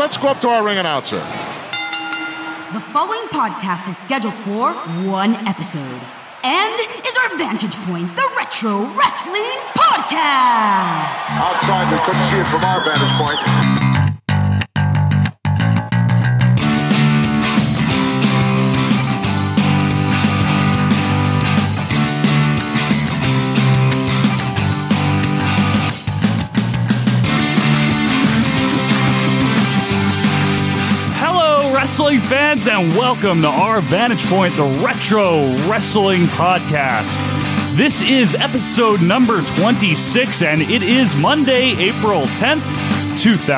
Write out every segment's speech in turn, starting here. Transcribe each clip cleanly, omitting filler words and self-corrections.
Let's go up to our ring announcer. The following podcast is scheduled for one episode and is our Vantage Point, the Retro Wrestling Podcast. Outside, we couldn't see it from our vantage point. Wrestling fans, and welcome to our Vantage Point, the Retro Wrestling Podcast. This is episode number 26, and it is Monday, April 10th,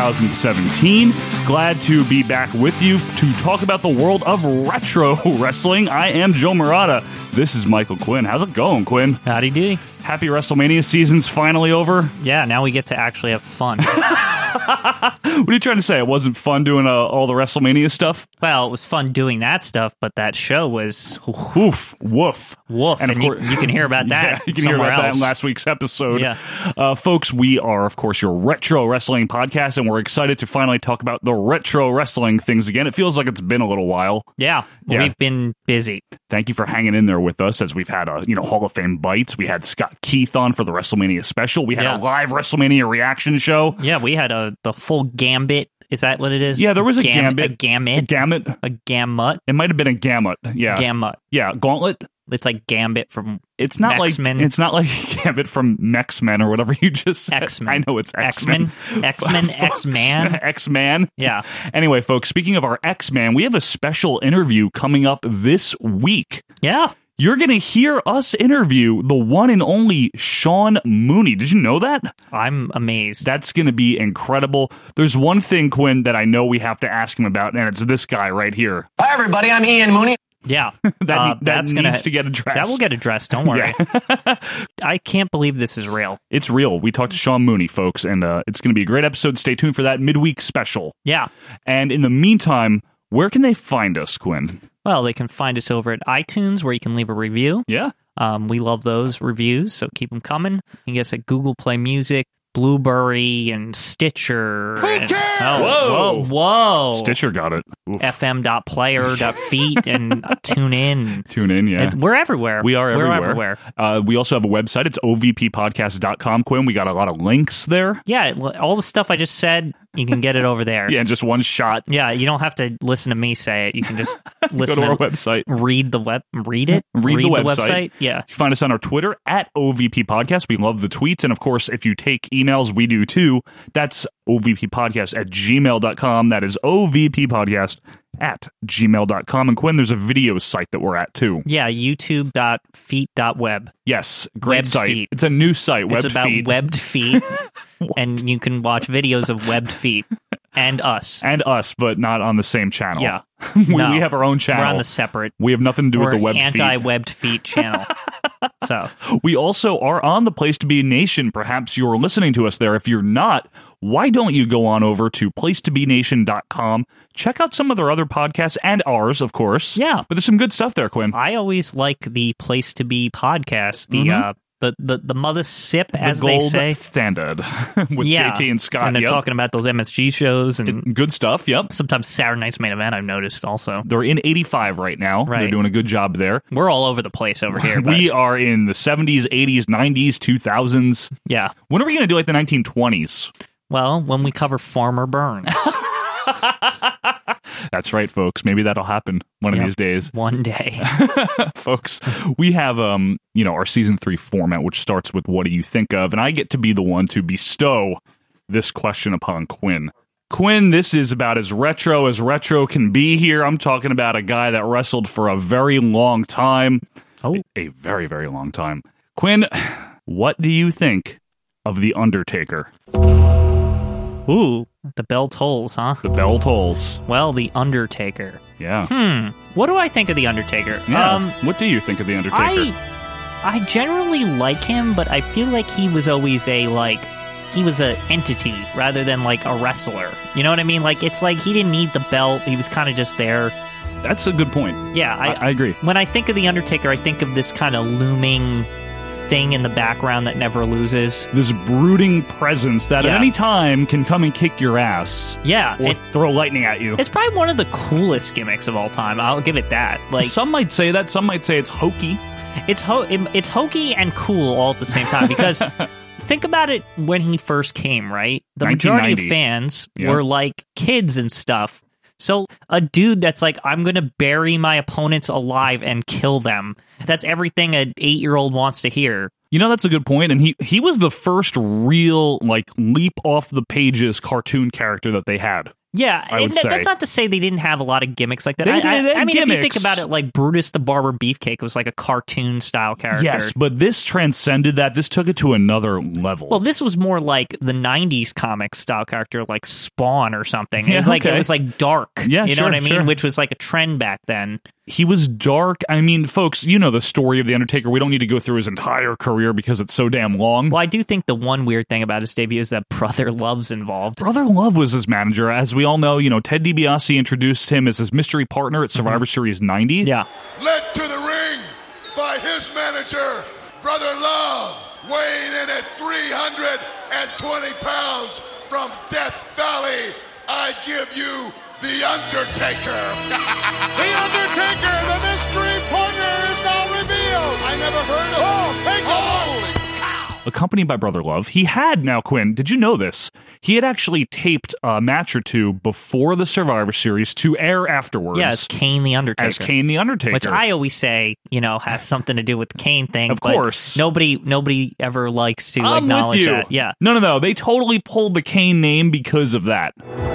2017. Glad to be back with you to talk about the world of retro wrestling. I am Joe Murata. This is Michael Quinn. How's it going, Quinn? Howdy doody. Happy WrestleMania season's finally over. Yeah, now we get to actually have fun. What are you trying to say? It wasn't fun doing all the WrestleMania stuff? Well, it was fun doing that stuff, but that show was woof. Woof. And you can hear about that. Yeah, you can hear about that in last week's episode. Yeah. Folks, we are, of course, your retro wrestling podcast, and we're excited to finally talk about the retro wrestling things again. It feels like it's been a little while. Yeah. We've been busy. Thank you for hanging in there with us as we've had Hall of Fame bites. We had Scott Keith on for the WrestleMania special. We had a live WrestleMania reaction show. Yeah, we had the full gambit. Is that what it is? Yeah, there was a gambit. A gamut. A gamut. It might have been a gamut. Yeah. Gamut. Yeah, gauntlet. It's like Gambit from It's not X-Men. like it's not like Gambit from X-Men or whatever you just said. X-Men. I know it's X-Men. X-Man. X-Man. Yeah. Anyway, folks, speaking of our X-Man, we have a special interview coming up this week. Yeah. You're going to hear us interview the one and only Sean Mooney. Did you know that? I'm amazed. That's going to be incredible. There's one thing, Quinn, that I know we have to ask him about, and it's this guy right here. Hi, everybody. I'm Ian Mooney. Yeah. That needs to get addressed. That will get addressed. Don't worry. Yeah. I can't believe this is real. It's real. We talked to Sean Mooney, folks, and it's going to be a great episode. Stay tuned for that midweek special. Yeah. And in the meantime, where can they find us, Quinn? Well, they can find us over at iTunes, where you can leave a review. Yeah. We love those reviews, so keep them coming. You can get us at Google Play Music, Blueberry, and Stitcher. Whoa. Stitcher got it. Oof. fm.player.feet and tune in. Tune in, yeah. We're everywhere. We are everywhere. We're everywhere. We also have a website. It's ovppodcast.com, Quinn. We got a lot of links there. Yeah, all the stuff I just said, you can get it over there. Yeah, just one shot. Yeah, you don't have to listen to me say it. You can just listen to our website. Read the website. Yeah. You can find us on our Twitter at OVP Podcast. We love the tweets. And of course, if you take emails, we do too. That's ovppodcast@gmail.com. That is ovppodcast@gmail.com. And Quinn, there's a video site that we're at too. Yeah, youtube.feet.web. Yes, great webbed site. Feet. It's a new site, It's about webbed feet, and you can watch videos of webbed feet and us. And us, but not on the same channel. Yeah. We have our own channel. We're on the separate. We have nothing to do with the webbed feet. Anti-webbed feet channel. So we also are on the Place to Be Nation. Perhaps you're listening to us there. If you're not, why don't you go on over to placetobenation.com? Check out some of their other podcasts and ours, of course. Yeah. But there's some good stuff there, Quinn. I always like the Place to Be podcast. The mother sip, as the they gold say. standard with JT and Scott. And they're talking about those MSG shows and good stuff, yep. Sometimes Saturday Night's Main Event, I've noticed also. They're in 85 right now. Right. They're doing a good job there. We're all over the place over here. We are in the 70s, 80s, 90s, 2000s. Yeah. When are we going to do like the 1920s? Well, when we cover Farmer Burns. That's right, folks. Maybe that'll happen one of these days. One day. Folks, we have our season 3 format, which starts with what do you think of? And I get to be the one to bestow this question upon Quinn. Quinn, this is about as retro can be here. I'm talking about a guy that wrestled for a very long time. Oh. A very, very long time. Quinn, what do you think of The Undertaker? Ooh, the bell tolls, huh? The bell tolls. Well, The Undertaker. Yeah. What do I think of The Undertaker? Yeah. What do you think of The Undertaker? I generally like him, but I feel like he was always he was an entity rather than like a wrestler. You know what I mean? Like, it's like he didn't need the belt. He was kind of just there. That's a good point. Yeah, I agree. When I think of The Undertaker, I think of this kind of looming thing in the background that never loses. This brooding presence that at any time can come and kick your ass. Yeah. Or throw lightning at you. It's probably one of the coolest gimmicks of all time. I'll give it that. Like, some might say that. Some might say it's hokey. It's hokey and cool all at the same time because think about it when he first came, right? The majority of fans were like kids and stuff. So a dude that's like, I'm going to bury my opponents alive and kill them. That's everything an 8-year-old wants to hear. You know, that's a good point. And he was the first real, like, leap off the pages cartoon character that they had. Yeah, I would say. That's not to say they didn't have a lot of gimmicks like that. They I mean, gimmicks. if you think about it, like Brutus the Barber Beefcake was like a cartoon-style character. Yes, but this transcended that. This took it to another level. Well, this was more like the 90s comic-style character, like Spawn or something. It was like, it was like dark, you know what I mean? Which was like a trend back then. He was dark. I mean, folks, you know the story of The Undertaker. We don't need to go through his entire career because it's so damn long. Well, I do think the one weird thing about his debut is that Brother Love's involved. Brother Love was his manager. As we all know, Ted DiBiase introduced him as his mystery partner at Survivor Series 90. Yeah. Led to the ring by his manager, Brother Love, weighing in at 320 pounds from Death Valley. I give you The Undertaker. The Undertaker, the mystery partner, is now revealed. I never heard of him. Take holy cow. Accompanied by Brother Love, he had, now Quinn, did you know this? He had actually taped a match or two before the Survivor Series to air afterwards. Yeah, as Kane the Undertaker. As Kane the Undertaker. Which I always say, has something to do with the Kane thing. Of course. Nobody ever likes to acknowledge that. Yeah. No. They totally pulled the Kane name because of that.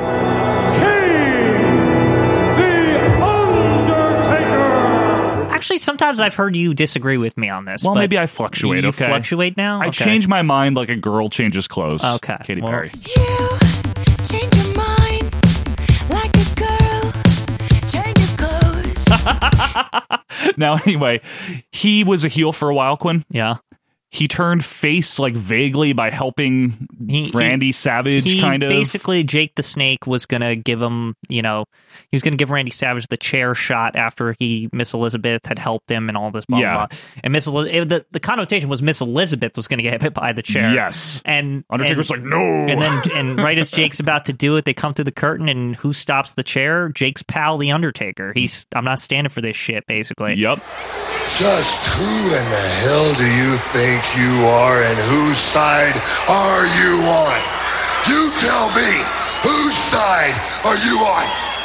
Actually, sometimes I've heard you disagree with me on this. Well, but maybe I fluctuate, you okay? Fluctuate now? I change my mind like a girl changes clothes. Okay. Katy Perry. You change your mind like a girl changes clothes. Now, anyway, he was a heel for a while, Quinn. Yeah. He turned face, like, vaguely by helping Randy Savage, kind of. Basically, Jake the Snake was going to give him, he was going to give Randy Savage the chair shot after Miss Elizabeth had helped him and all this blah, blah, blah. And the connotation was Miss Elizabeth was going to get hit by the chair. Yes. And Undertaker's like, no. And right as Jake's about to do it, they come through the curtain, and who stops the chair? Jake's pal, the Undertaker. I'm not standing for this shit, basically. Yep. Just who in the hell do you think you are, and whose side are you on? You tell me, whose side are you on?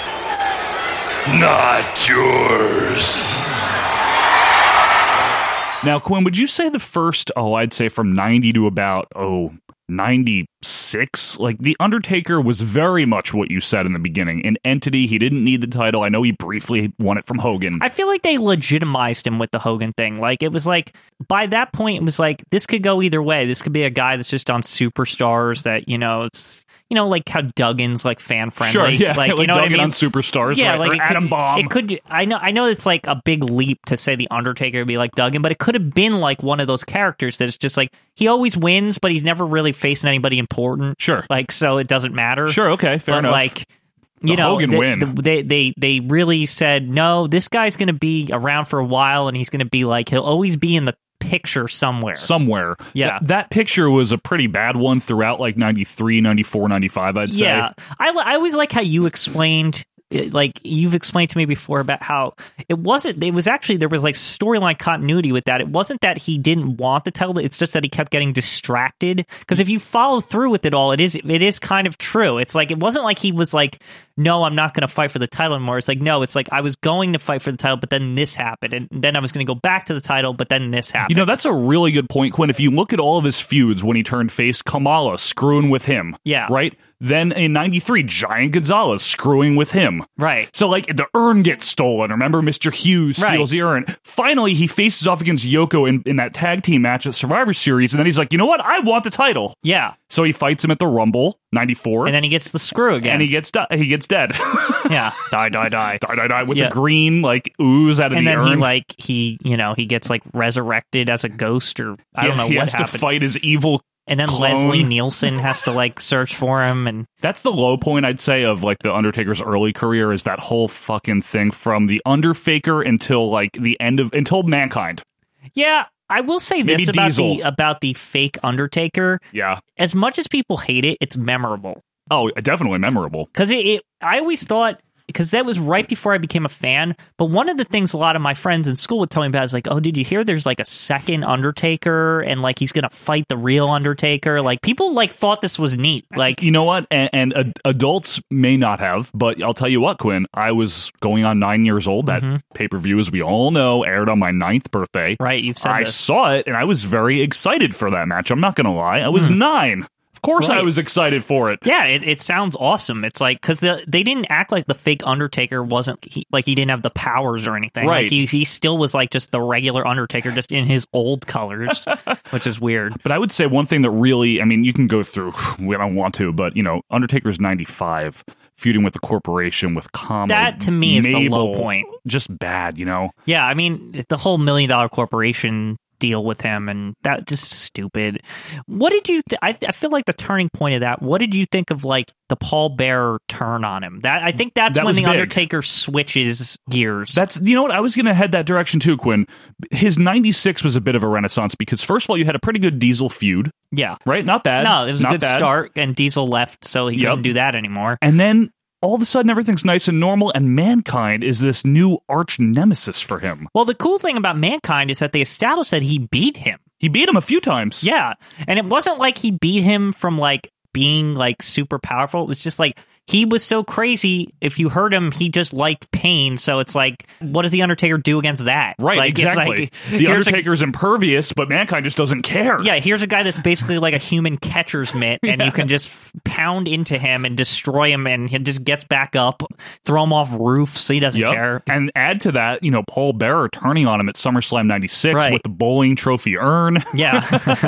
Not yours. Now, Quinn, would you say the first, I'd say from 90 to about, 96? Like, The Undertaker was very much what you said in the beginning. An entity, he didn't need the title. I know he briefly won it from Hogan. I feel like they legitimized him with the Hogan thing. Like, it was like, by that point, it was like, this could go either way. This could be a guy that's just on Superstars that, it's, like how Duggan's like fan friendly. Sure, yeah, like Duggan what I mean? on Superstars, yeah, right? Or Adam Bomb. It could. I know it's like a big leap to say the Undertaker would be like Duggan, but it could have been like one of those characters that's just like he always wins, but he's never really facing anybody important. Sure, like so it doesn't matter. Sure, okay, fair enough. Like, Hogan win. They really said no. This guy's going to be around for a while, and he's going to be like he'll always be in the picture somewhere. Yeah. That picture was a pretty bad one throughout like 93, 94, 95, I'd say. Yeah. I always like how you explained, like you've explained to me before about how there was like storyline continuity with that. It wasn't that he didn't want to tell it, it's just that he kept getting distracted. Because if you follow through with it all, it is kind of true. It's like, it wasn't like he was like, no, I'm not going to fight for the title anymore. It's like, no, it's like I was going to fight for the title, but then this happened. And then I was going to go back to the title, but then this happened. That's a really good point, Quinn. If you look at all of his feuds when he turned face, Kamala screwing with him. Yeah. Right? Then in 93, Giant Gonzalez screwing with him. Right. So, like, the urn gets stolen. Remember, Mr. Hughes steals the urn. Finally, he faces off against Yoko in that tag team match at Survivor Series, and then he's like, you know what? I want the title. Yeah. So he fights him at the Rumble, 94. And then he gets the screw again. And he gets dead. Yeah. Die. Die with the green, like, ooze out of the urn. And then he gets, like, resurrected as a ghost, or I don't know what happened. He has to fight his evil and then clone. Leslie Nielsen has to like search for him, and that's the low point, I'd say, of like the Undertaker's early career, is that whole fucking thing from the Underfaker until like the end of until Mankind. Yeah, I will say Maybe this Diesel. about the fake Undertaker. Yeah. As much as people hate it, it's memorable. Oh, definitely memorable. Because I always thought, because that was right before I became a fan, but one of the things a lot of my friends in school would tell me about is like, oh, did you hear there's like a second Undertaker and like he's going to fight the real Undertaker? Like people like thought this was neat. Like, You know what? And adults may not have, but I'll tell you what, Quinn, I was going on 9 years old. That pay-per-view, as we all know, aired on my 9th birthday. right, you've said I this. saw it, and I was very excited for that match. I'm not going to lie. I was 9. Of course I Right. was excited for it. Yeah, it sounds awesome. It's like, because they didn't act like the fake Undertaker wasn't, he didn't have the powers or anything. Right. Like he still was like just the regular Undertaker, just in his old colors, which is weird. But I would say one thing that really, I mean, you can go through, we don't want to, but, Undertaker's 95, feuding with the corporation, with Kama. That, to me, is the Mabel, low point. Just bad, Yeah, I mean, the whole $1 million corporation deal with him, and that just stupid. What did you I feel like the turning point of that, what did you think of like the Paul Bearer turn on him? That I think that's That when was the big. Undertaker switches gears. That's, you know what, I was going to head that direction too, Quinn. His 96 was a bit of a renaissance because, first of all, you had a pretty good Diesel feud, yeah. right? Not bad. No, it was a Not good bad. start, and Diesel left, so he couldn't do that anymore. And then all of a sudden, everything's nice and normal, and Mankind is this new arch nemesis for him. Well, the cool thing about Mankind is that they established that he beat him. He beat him a few times. Yeah, and it wasn't like he beat him from like being like super powerful. It was just like he was so crazy. If you hurt him, he just liked pain. So it's like, what does the Undertaker do against that? Right, like, exactly. It's like, The Undertaker's impervious, but Mankind just doesn't care. Yeah, here's a guy that's basically like a human catcher's mitt, and you can just pound into him and destroy him, and he just gets back up, throw him off roofs. He doesn't care. And add to that, Paul Bearer turning on him at SummerSlam 96 Right. with the bowling trophy urn. Yeah.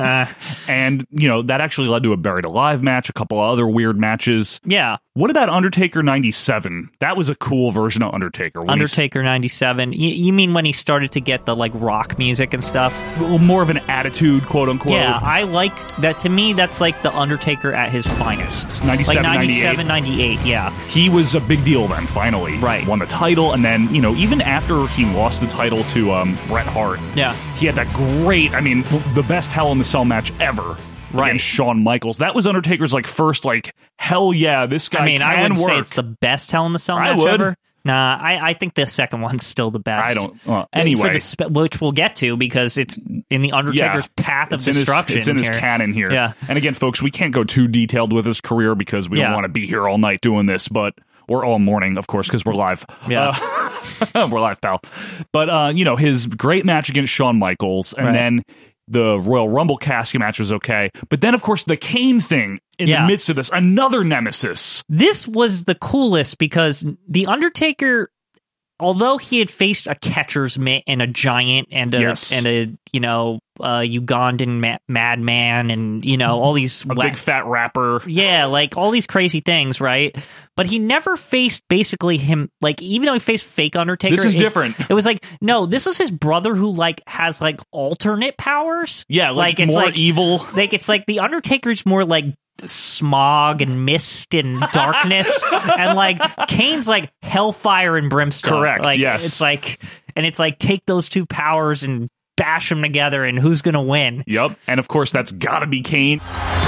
And, that actually led to a Buried Alive match, a couple other weird matches. Yeah. What about Undertaker 97? That was a cool version of Undertaker. when Undertaker 97. You mean when he started to get the like rock music and stuff? he's more of an attitude, quote unquote. Yeah, I like that. To me, that's like the Undertaker at his finest. 97, like 97, 98, yeah. He was a big deal then, finally. Right. Won the title, and then, even after he lost the title to Bret Hart, Yeah. he had that great, the best Hell in the Cell match ever. Right. Against Shawn Michaels. That was Undertaker's first hell yeah, this guy I can wouldn't work. say it's the best Hell in the Cell I match would. ever. Nah, I think the second one's still the best. I don't. For Anyway, which we'll get to because it's in the Undertaker's path of it's in his- destruction. it's in his here. canon here. Yeah. And again, folks, we can't go too detailed with his career because we don't Yeah. want to be here all night doing this, or all morning, of course, because we're live. Yeah. We're live, pal. But, his great match against Shawn Michaels, and Right. then the Royal Rumble casket match was okay. But then, of course, the Kane thing in the Yeah. midst of this, another nemesis. This was the coolest because the Undertaker, although he had faced a catcher's mitt and a giant and a Yes. Ugandan madman and all these A big fat rapper. yeah, like all these crazy things, right? But he never faced basically him, like, even though he faced fake Undertaker. This is different. It was like, no, this was his brother who, like, has, like, alternate powers. Yeah, like it's more like, evil. Like, it's like the Undertaker's more like smog and mist and darkness. And, like, Kane's like hellfire and brimstone. Correct, Like, yes. It's like, take those two powers and bash them together, and who's going to win? Yep. And, of course, that's got to be Kane.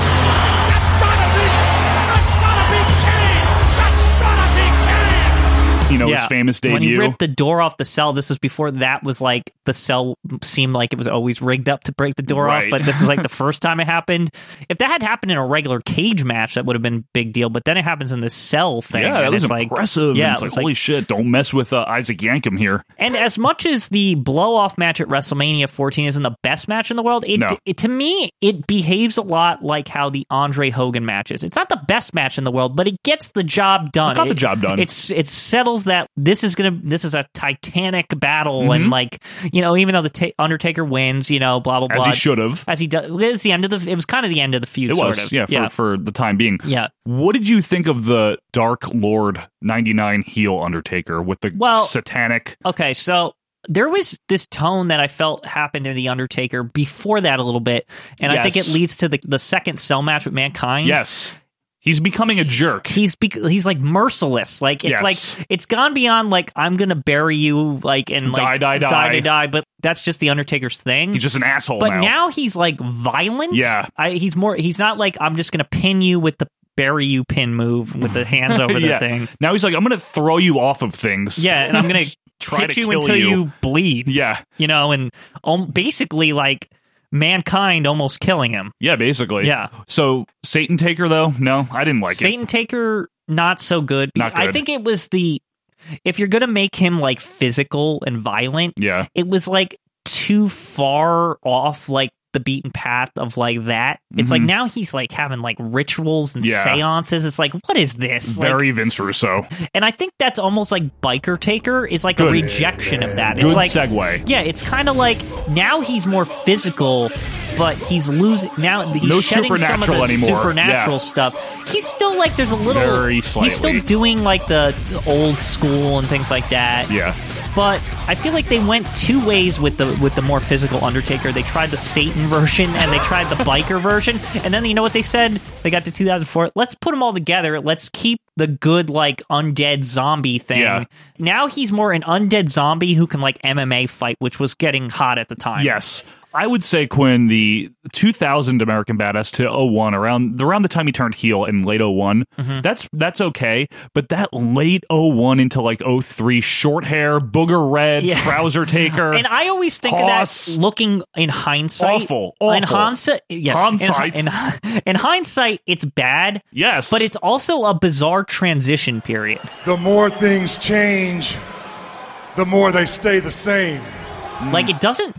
His famous debut. When he ripped the door off the cell, this was before that was like the cell seemed like it was always rigged up to break the door off, Right. but this is like the first time it happened. If that had happened in a regular cage match, that would have been a big deal, but then it happens in this cell thing. Yeah, that and was it's impressive. Yeah, And it's it was holy shit, don't mess with Isaac Yankem here. And as much as the blow-off match at WrestleMania 14 isn't the best match in the world, No. to me, it behaves a lot like how the Andre Hogan match is. It's not the best match in the world, but it gets the job done. It got the job done. It settles that this is a titanic battle, Mm-hmm. and like, even though the Undertaker wins, blah blah blah, As he should have. as he does. It was kind of the end of the feud. It was, sort of. yeah, for the time being. Yeah. What did you think of the Dark Lord 99 heel Undertaker with the satanic? Okay, so there was this tone that I felt happened in The Undertaker before that a little bit, and I think Yes. it leads to the second cell match with Mankind. Yes. He's becoming a jerk. He's like merciless. Like it's Yes. like it's gone beyond like I'm gonna bury you like and like die. But that's just the Undertaker's thing. He's just an asshole. But now he's like violent. Yeah. He's not like I'm just gonna pin you with the bury you pin move with the hands over the thing. Now he's like, I'm gonna throw you off of things. Yeah, and I'm gonna Try hit to you kill until you. you bleed. Yeah. You know, and basically like Mankind almost killing him. Yeah, basically. Yeah. So Satan Taker though, no, I didn't like it. Satan Taker, not so good. Not good. I think it was if you're gonna make him like physical and violent, Yeah. it was like too far off like the beaten path of like that. It's like now he's like having like rituals and Yeah. seances. It's like, what is this? Very Vince Russo. And I think that's almost like Biker Taker is like Good. a rejection of that. Good It's like segue. Yeah, it's kind of like now he's more physical, but he's losing now. He's No shedding some of the supernatural anymore. supernatural Yeah. stuff. He's still like there's a little. Very slightly. He's still doing like the old school and things like that. Yeah. But I feel like they went two ways with the more physical Undertaker. They tried the Satan version and they tried the biker version. And then you know what they said? They got to 2004. Let's put them all together. Let's keep the good like undead zombie thing. Yeah. Now he's more an undead zombie who can like MMA fight, which was getting hot at the time. Yes. I would say, Quinn, the 2000 American Badass to 01, around the time he turned heel in late 01, that's okay. But that late 01 into like 03, short hair, booger red, Yeah. trouser taker. And I always think Hoss. of that looking in hindsight. Awful. In hindsight, Hindsight. In hindsight, it's bad. Yes. But it's also a bizarre transition period. The more things change, the more they stay the same. Like it doesn't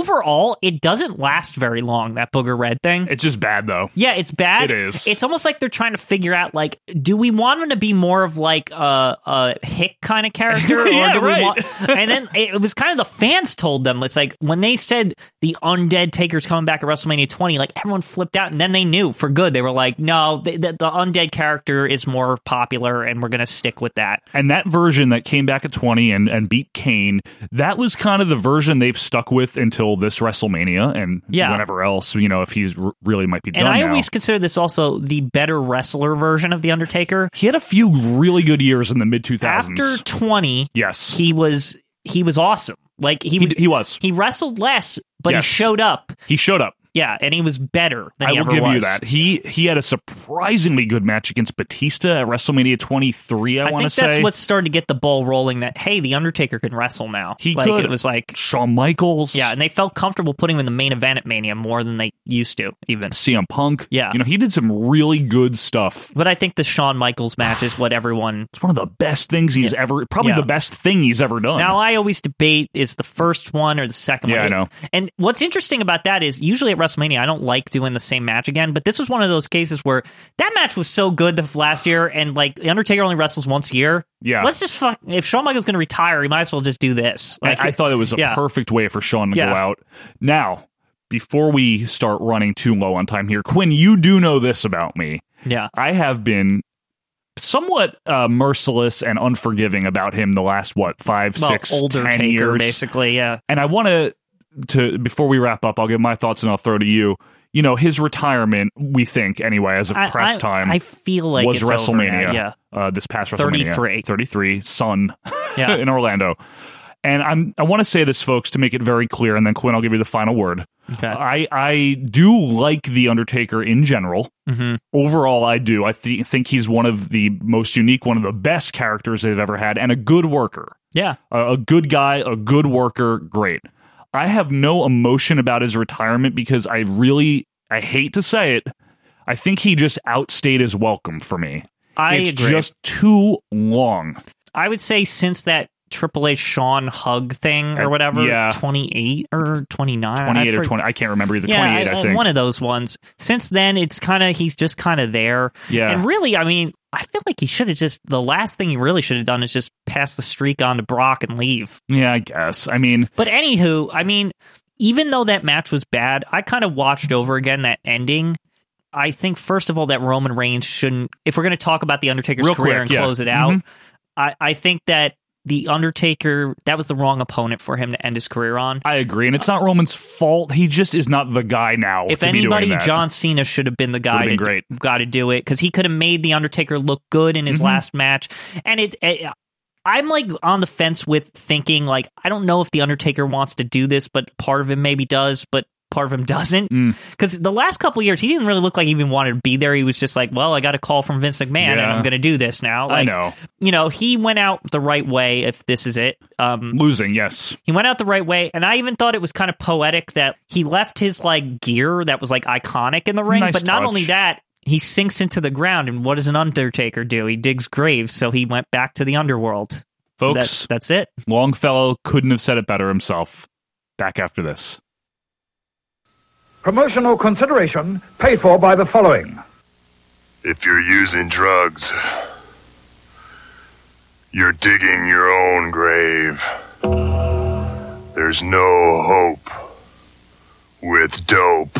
last very long, that booger red thing. It's just bad, though. Yeah, it's bad. It is. It's almost like they're trying to figure out, like, do we want him to be more of like a Hick kind of character, Yeah, or do right. we want? And then it was kind of the fans told them. It's like when they said the Undead Taker's coming back at WrestleMania 20, like everyone flipped out, and then they knew for good. They were like, no, the Undead character is more popular, and we're going to stick with that. And that version that came back at 20 and beat Kane, that was kind of the version they've stuck with until this WrestleMania and whenever else, if he's really might be done And I now. always consider this also the better wrestler version of The Undertaker. He had a few really good years in the mid-2000s. After 20, yes, he was awesome. Like he was. He wrestled less, but Yes. he showed up. He showed up. Yeah, and he was better than I he will ever give was. you that. He had a surprisingly good match against Batista at WrestleMania 23, I want to think say. that's what started to get the ball rolling that, hey, The Undertaker can wrestle now. He like, could. It was like... Shawn Michaels. Yeah, and they felt comfortable putting him in the main event at Mania more than they used to, even. CM Punk. Yeah. He did some really good stuff. But I think the Shawn Michaels match is what everyone... It's one of the best things he's ever... Probably the best thing he's ever done. Now, I always debate is the first one or the second one. Yeah, I know. And what's interesting about that is usually at WrestleMania, I don't like doing the same match again, but this was one of those cases where that match was so good the last year, and like The Undertaker only wrestles once a year. Yeah. Let's just if Shawn Michaels going to retire, he might as well just do this. Like, I thought it was a perfect way for Shawn to go out. Now, before we start running too low on time here, Quinn, you do know this about me. Yeah. I have been somewhat merciless and unforgiving about him the last, 5, 6, older 10 Taker, years. basically, yeah. And I want to, before we wrap up, I'll give my thoughts and I'll throw to you. His retirement, we think, anyway, as of press time, I feel like was it's over WrestleMania. now, yeah. This past 33. WrestleMania. 33, Sun, Yeah. in Orlando. And I want to say this, folks, to make it very clear, and then Quinn, I'll give you the final word. Okay. I do like The Undertaker in general. Mm-hmm. Overall, I do. I think he's one of the most unique, one of the best characters they've ever had, and a good worker. Yeah. A good guy, a good worker, great. I have no emotion about his retirement because I hate to say it, I think he just outstayed his welcome for me. It's agree. just too long. I would say since that Triple H Shawn hug thing or whatever, 28 or 29. 28 or 20. I can't remember either. Yeah, 28, I think. One of those ones. Since then, he's just kind of there. Yeah. And really, I mean, I feel like he should have the last thing he really should have done is just pass the streak on to Brock and leave. Yeah, I guess. I mean. But anywho, I mean, even though that match was bad, I kind of watched over again that ending. I think, first of all, that Roman Reigns shouldn't, if we're going to talk about The Undertaker's career and close it out, I think that The Undertaker, that was the wrong opponent for him to end his career on. I agree, and it's not Roman's fault. He just is not the guy now. If to be anybody, doing that. John Cena should have been the guy to do it, because he could have made The Undertaker look good in his last match. And I'm like on the fence with thinking, like, I don't know if The Undertaker wants to do this, but part of him maybe does, but part of him doesn't. Because the last couple of years, he didn't really look like he even wanted to be there. He was just like, well, I got a call from Vince McMahon, and I'm going to do this now. Like, I know. You know, he went out the right way, if this is it. Losing, yes. He went out the right way, and I even thought it was kind of poetic that he left his, like, gear that was, like, iconic in the ring. Nice but not touch. only that, he sinks into the ground, and what does an Undertaker do? He digs graves, so he went back to the underworld. Folks, That's it. Longfellow couldn't have said it better himself. Back after this. Promotional consideration paid for by the following. If you're using drugs, you're digging your own grave. There's no hope with dope.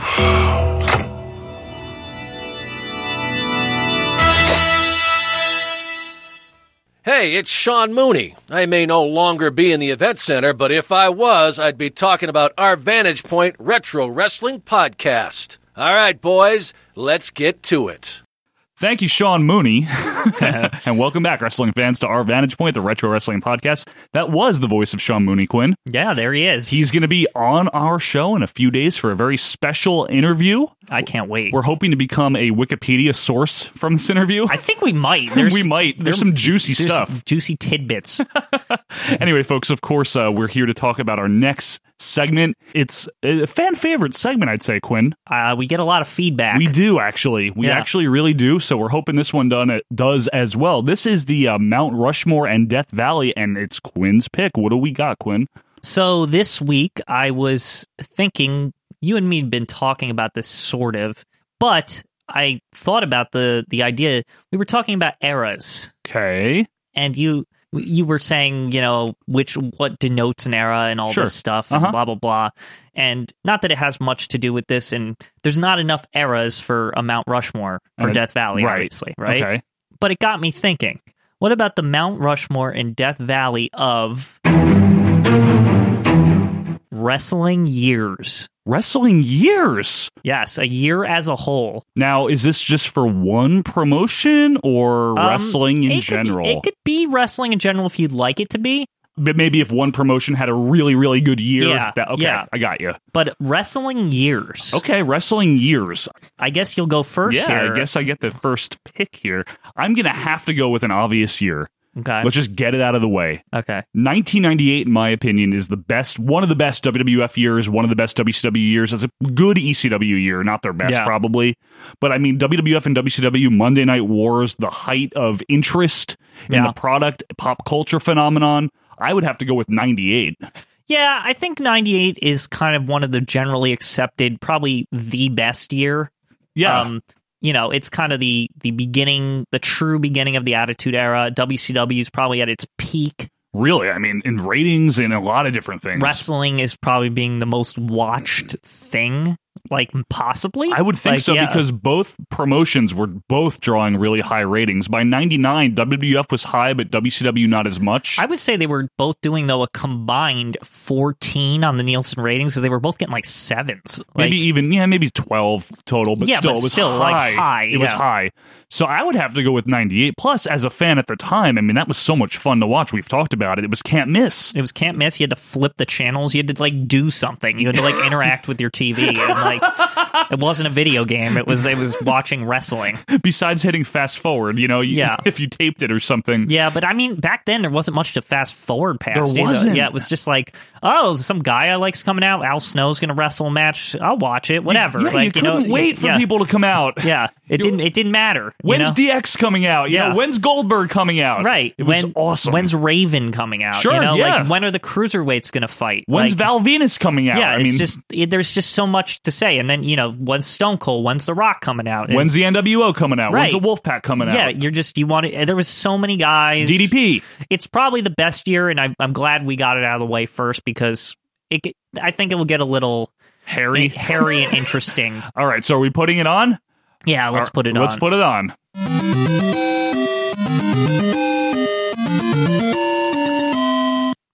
Hey, it's Sean Mooney. I may no longer be in the event center, but if I was, I'd be talking about our Vantage Point Retro Wrestling Podcast. All right, boys, let's get to it. Thank you, Sean Mooney. And welcome back, wrestling fans, to our Vantage Point, the Retro Wrestling Podcast. That was the voice of Sean Mooney, Quinn. Yeah, there he is. He's going to be on our show in a few days for a very special interview. I can't wait. We're hoping to become a Wikipedia source from this interview. I think we might. We might. There's some juicy stuff. Juicy tidbits. Anyway, folks, of course, we're here to talk about our next segment. It's a fan favorite segment, I'd say, Quinn. We get a lot of feedback. We do, actually. We actually really do. So we're hoping this one does as well. This is the Mount Rushmore and Death Valley, and it's Quinn's pick. What do we got, Quinn? So this week, I was thinking, you and me have been talking about this sort of, but I thought about the idea. We were talking about eras. Okay. And you were saying, you know, what denotes an era and all this stuff, and blah, blah, blah. And not that it has much to do with this, and there's not enough eras for a Mount Rushmore or Death Valley, obviously, right? Okay. But it got me thinking, what about the Mount Rushmore and Death Valley of wrestling years? Wrestling years? Yes, a year as a whole. Now, is this just for one promotion or wrestling in general? It could be wrestling in general if you'd like it to be. But maybe if one promotion had a really, really good year. Yeah, I got you. But wrestling years. Okay, wrestling years. I guess you'll go first here. Yeah, I guess I get the first pick here. I'm going to have to go with an obvious year. Okay. Let's just get it out of the way. Okay. 1998, in my opinion, is one of the best WWF years, one of the best WCW years. It's a good ECW year, not their best probably. But I mean, WWF and WCW, Monday Night Wars, the height of interest in the product, pop culture phenomenon. I would have to go with 98. Yeah, I think 98 is kind of one of the generally accepted, probably the best year. Yeah. You know, it's kind of the beginning, the true beginning of the Attitude Era. WCW is probably at its peak. Really? I mean, in ratings and a lot of different things. Wrestling is probably being the most watched thing, like possibly. I would think so because both promotions were both drawing really high ratings. By 99, WWF was high, but WCW not as much. I would say they were both doing, though, a combined 14 on the Nielsen ratings, so they were both getting like 7s. Maybe 12 total, but still, it was high. Like high. It was high. So I would have to go with 98. Plus, as a fan at the time, I mean, that was so much fun to watch. We've talked about it. It was can't miss. It was can't miss. You had to flip the channels. You had to like do something. You had to like interact with your TV. And like, it wasn't a video game. It was watching wrestling. Besides hitting fast forward, if you taped it or something. Yeah, but I mean, back then there wasn't much to fast forward past. There wasn't. Yeah, it was just like, oh, some guy I like's coming out. Al Snow's going to wrestle a match. I'll watch it. Whatever. Yeah, like, you couldn't wait for people to come out. Yeah, it didn't matter. When's DX coming out? When's Goldberg coming out? Right. It was awesome. When's Raven coming out? Sure. Like, when are the cruiserweights going to fight? When's Val Venus coming out? Yeah, there's just so much to say. And then, when's Stone Cold? When's The Rock coming out? And when's the NWO coming out? Right. When's the Wolfpack coming out? Yeah, there was so many guys. DDP. It's probably the best year, and I'm glad we got it out of the way first because I think it will get a little hairy and interesting. All right, so are we putting it on? Yeah, let's put it on. Let's put it on.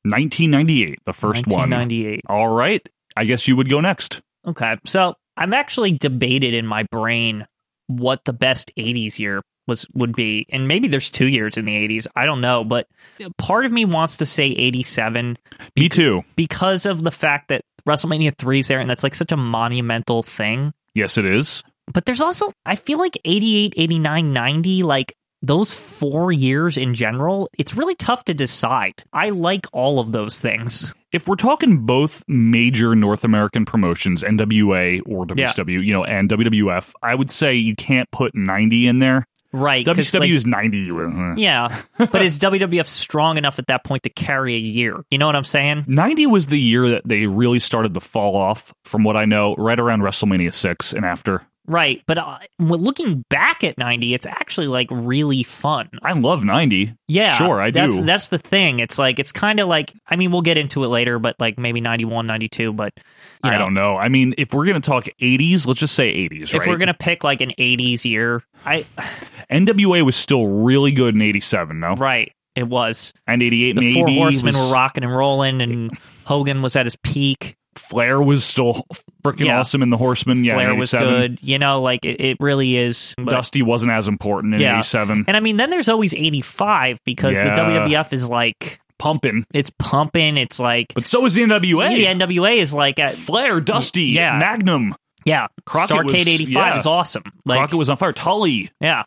1998, the first one. 1998. All right. I guess you would go next. Okay. So I'm actually debated in my brain what the best 80s year would be. And maybe there's 2 years in the 80s. I don't know. But part of me wants to say 87. Me too. Because of the fact that WrestleMania 3 is there, and that's like such a monumental thing. Yes, it is. But there's also, I feel like 88, 89, 90, like those 4 years in general, it's really tough to decide. I like all of those things. If we're talking both major North American promotions, NWA or WCW, and WWF, I would say you can't put 90 in there. Right. WCW is 90. Yeah. But is WWF strong enough at that point to carry a year? You know what I'm saying? 90 was the year that they really started to fall off, from what I know, right around WrestleMania 6 and after. Right, but looking back at 90, it's actually like really fun. I love 90. Yeah, sure, I do. That's the thing. It's like, it's kind of like, I mean, we'll get into it later, but like maybe 91, 92, but I don't know. I mean, if we're going to talk 80s, let's just say 80s, right? If we're going to pick like an 80s year, NWA was still really good in 87, no? Right, it was. And 88 the maybe. The Four Horsemen were rocking and rolling, and Hogan was at his peak. Flair was still freaking awesome in the Horsemen. Yeah, Flair was good. You know, like it really is. But Dusty wasn't as important in 87. And I mean, then there's always 85 because the WWF is like pumping. It's pumping. It's like, but so is the NWA. The NWA is like at Flair, Dusty, Magnum. Yeah, Crockett Starrcade 85 is awesome. Like, Crockett was on fire. Tully. Yeah.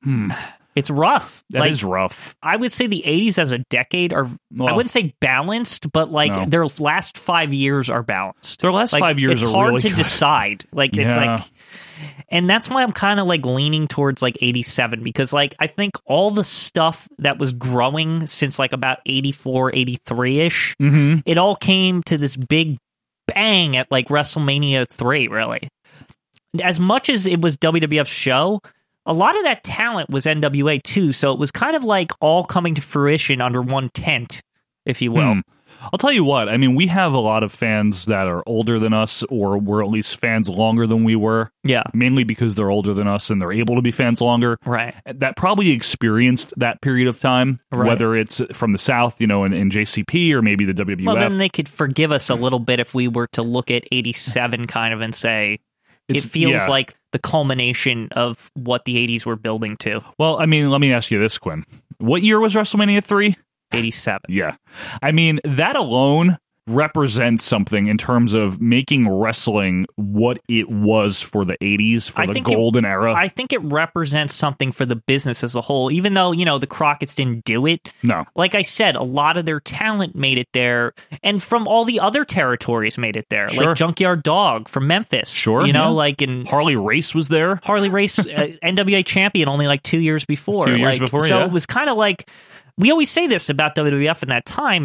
It's rough. That is rough. I would say the 80s as a decade are, I wouldn't say balanced, but like their last 5 years are balanced. Their last 5 years are really hard to good. decide. Like, it's like, and that's why I'm kind of like leaning towards like 87, because like I think all the stuff that was growing since like about 84, 83-ish, it all came to this big bang at like WrestleMania 3, really. As much as it was WWF's show, a lot of that talent was NWA too, so it was kind of like all coming to fruition under one tent, if you will. I'll tell you what, I mean, we have a lot of fans that are older than us, or were at least fans longer than we were. Yeah. Mainly because they're older than us and they're able to be fans longer. Right. That probably experienced that period of time, whether it's from the South, in JCP, or maybe the WWF. Well, then they could forgive us a little bit if we were to look at 87 kind of and say, it feels like the culmination of what the 80s were building to. Well, I mean, let me ask you this, Quinn. What year was WrestleMania 3? 87. Yeah. I mean, that alone represents something in terms of making wrestling what it was for the 80s, for the golden era. I think it represents something for the business as a whole, even though, the Crockett's didn't do it. No. Like I said, a lot of their talent made it there, and from all the other territories made it there. Sure. Like Junkyard Dog from Memphis. Sure. Like in Harley Race was there. Harley Race, NWA champion only like 2 years before. A few years before, so it was kind of like, we always say this about WWF in that time.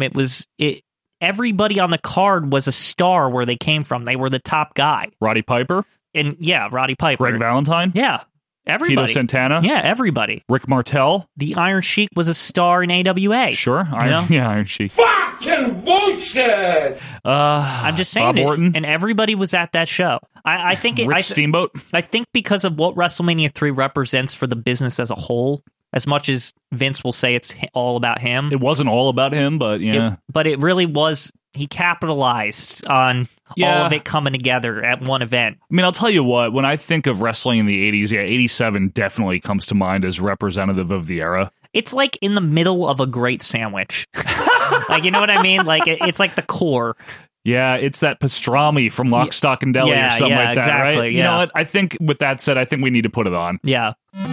Everybody on the card was a star where they came from. They were the top guy. Roddy Piper? And Roddy Piper. Greg Valentine? Yeah. Everybody. Tito Santana? Yeah, everybody. Rick Martel? The Iron Sheik was a star in AWA. Sure. Iron Sheik. Fucking bullshit! I'm just saying Bob Orton? And everybody was at that show. I think Rick Steamboat? I think because of what WrestleMania 3 represents for the business as a whole, as much as Vince will say it's all about him. It wasn't all about him, but yeah. But it really was. He capitalized on all of it coming together at one event. I mean, I'll tell you what, when I think of wrestling in the 80s, 87 definitely comes to mind as representative of the era. It's like in the middle of a great sandwich. Like, you know what I mean? Like, it's like the core. Yeah, it's that pastrami from Lock, Stock, and Deli or something like that, exactly, right? You know what? I think with that said, I think we need to put it on. Yeah.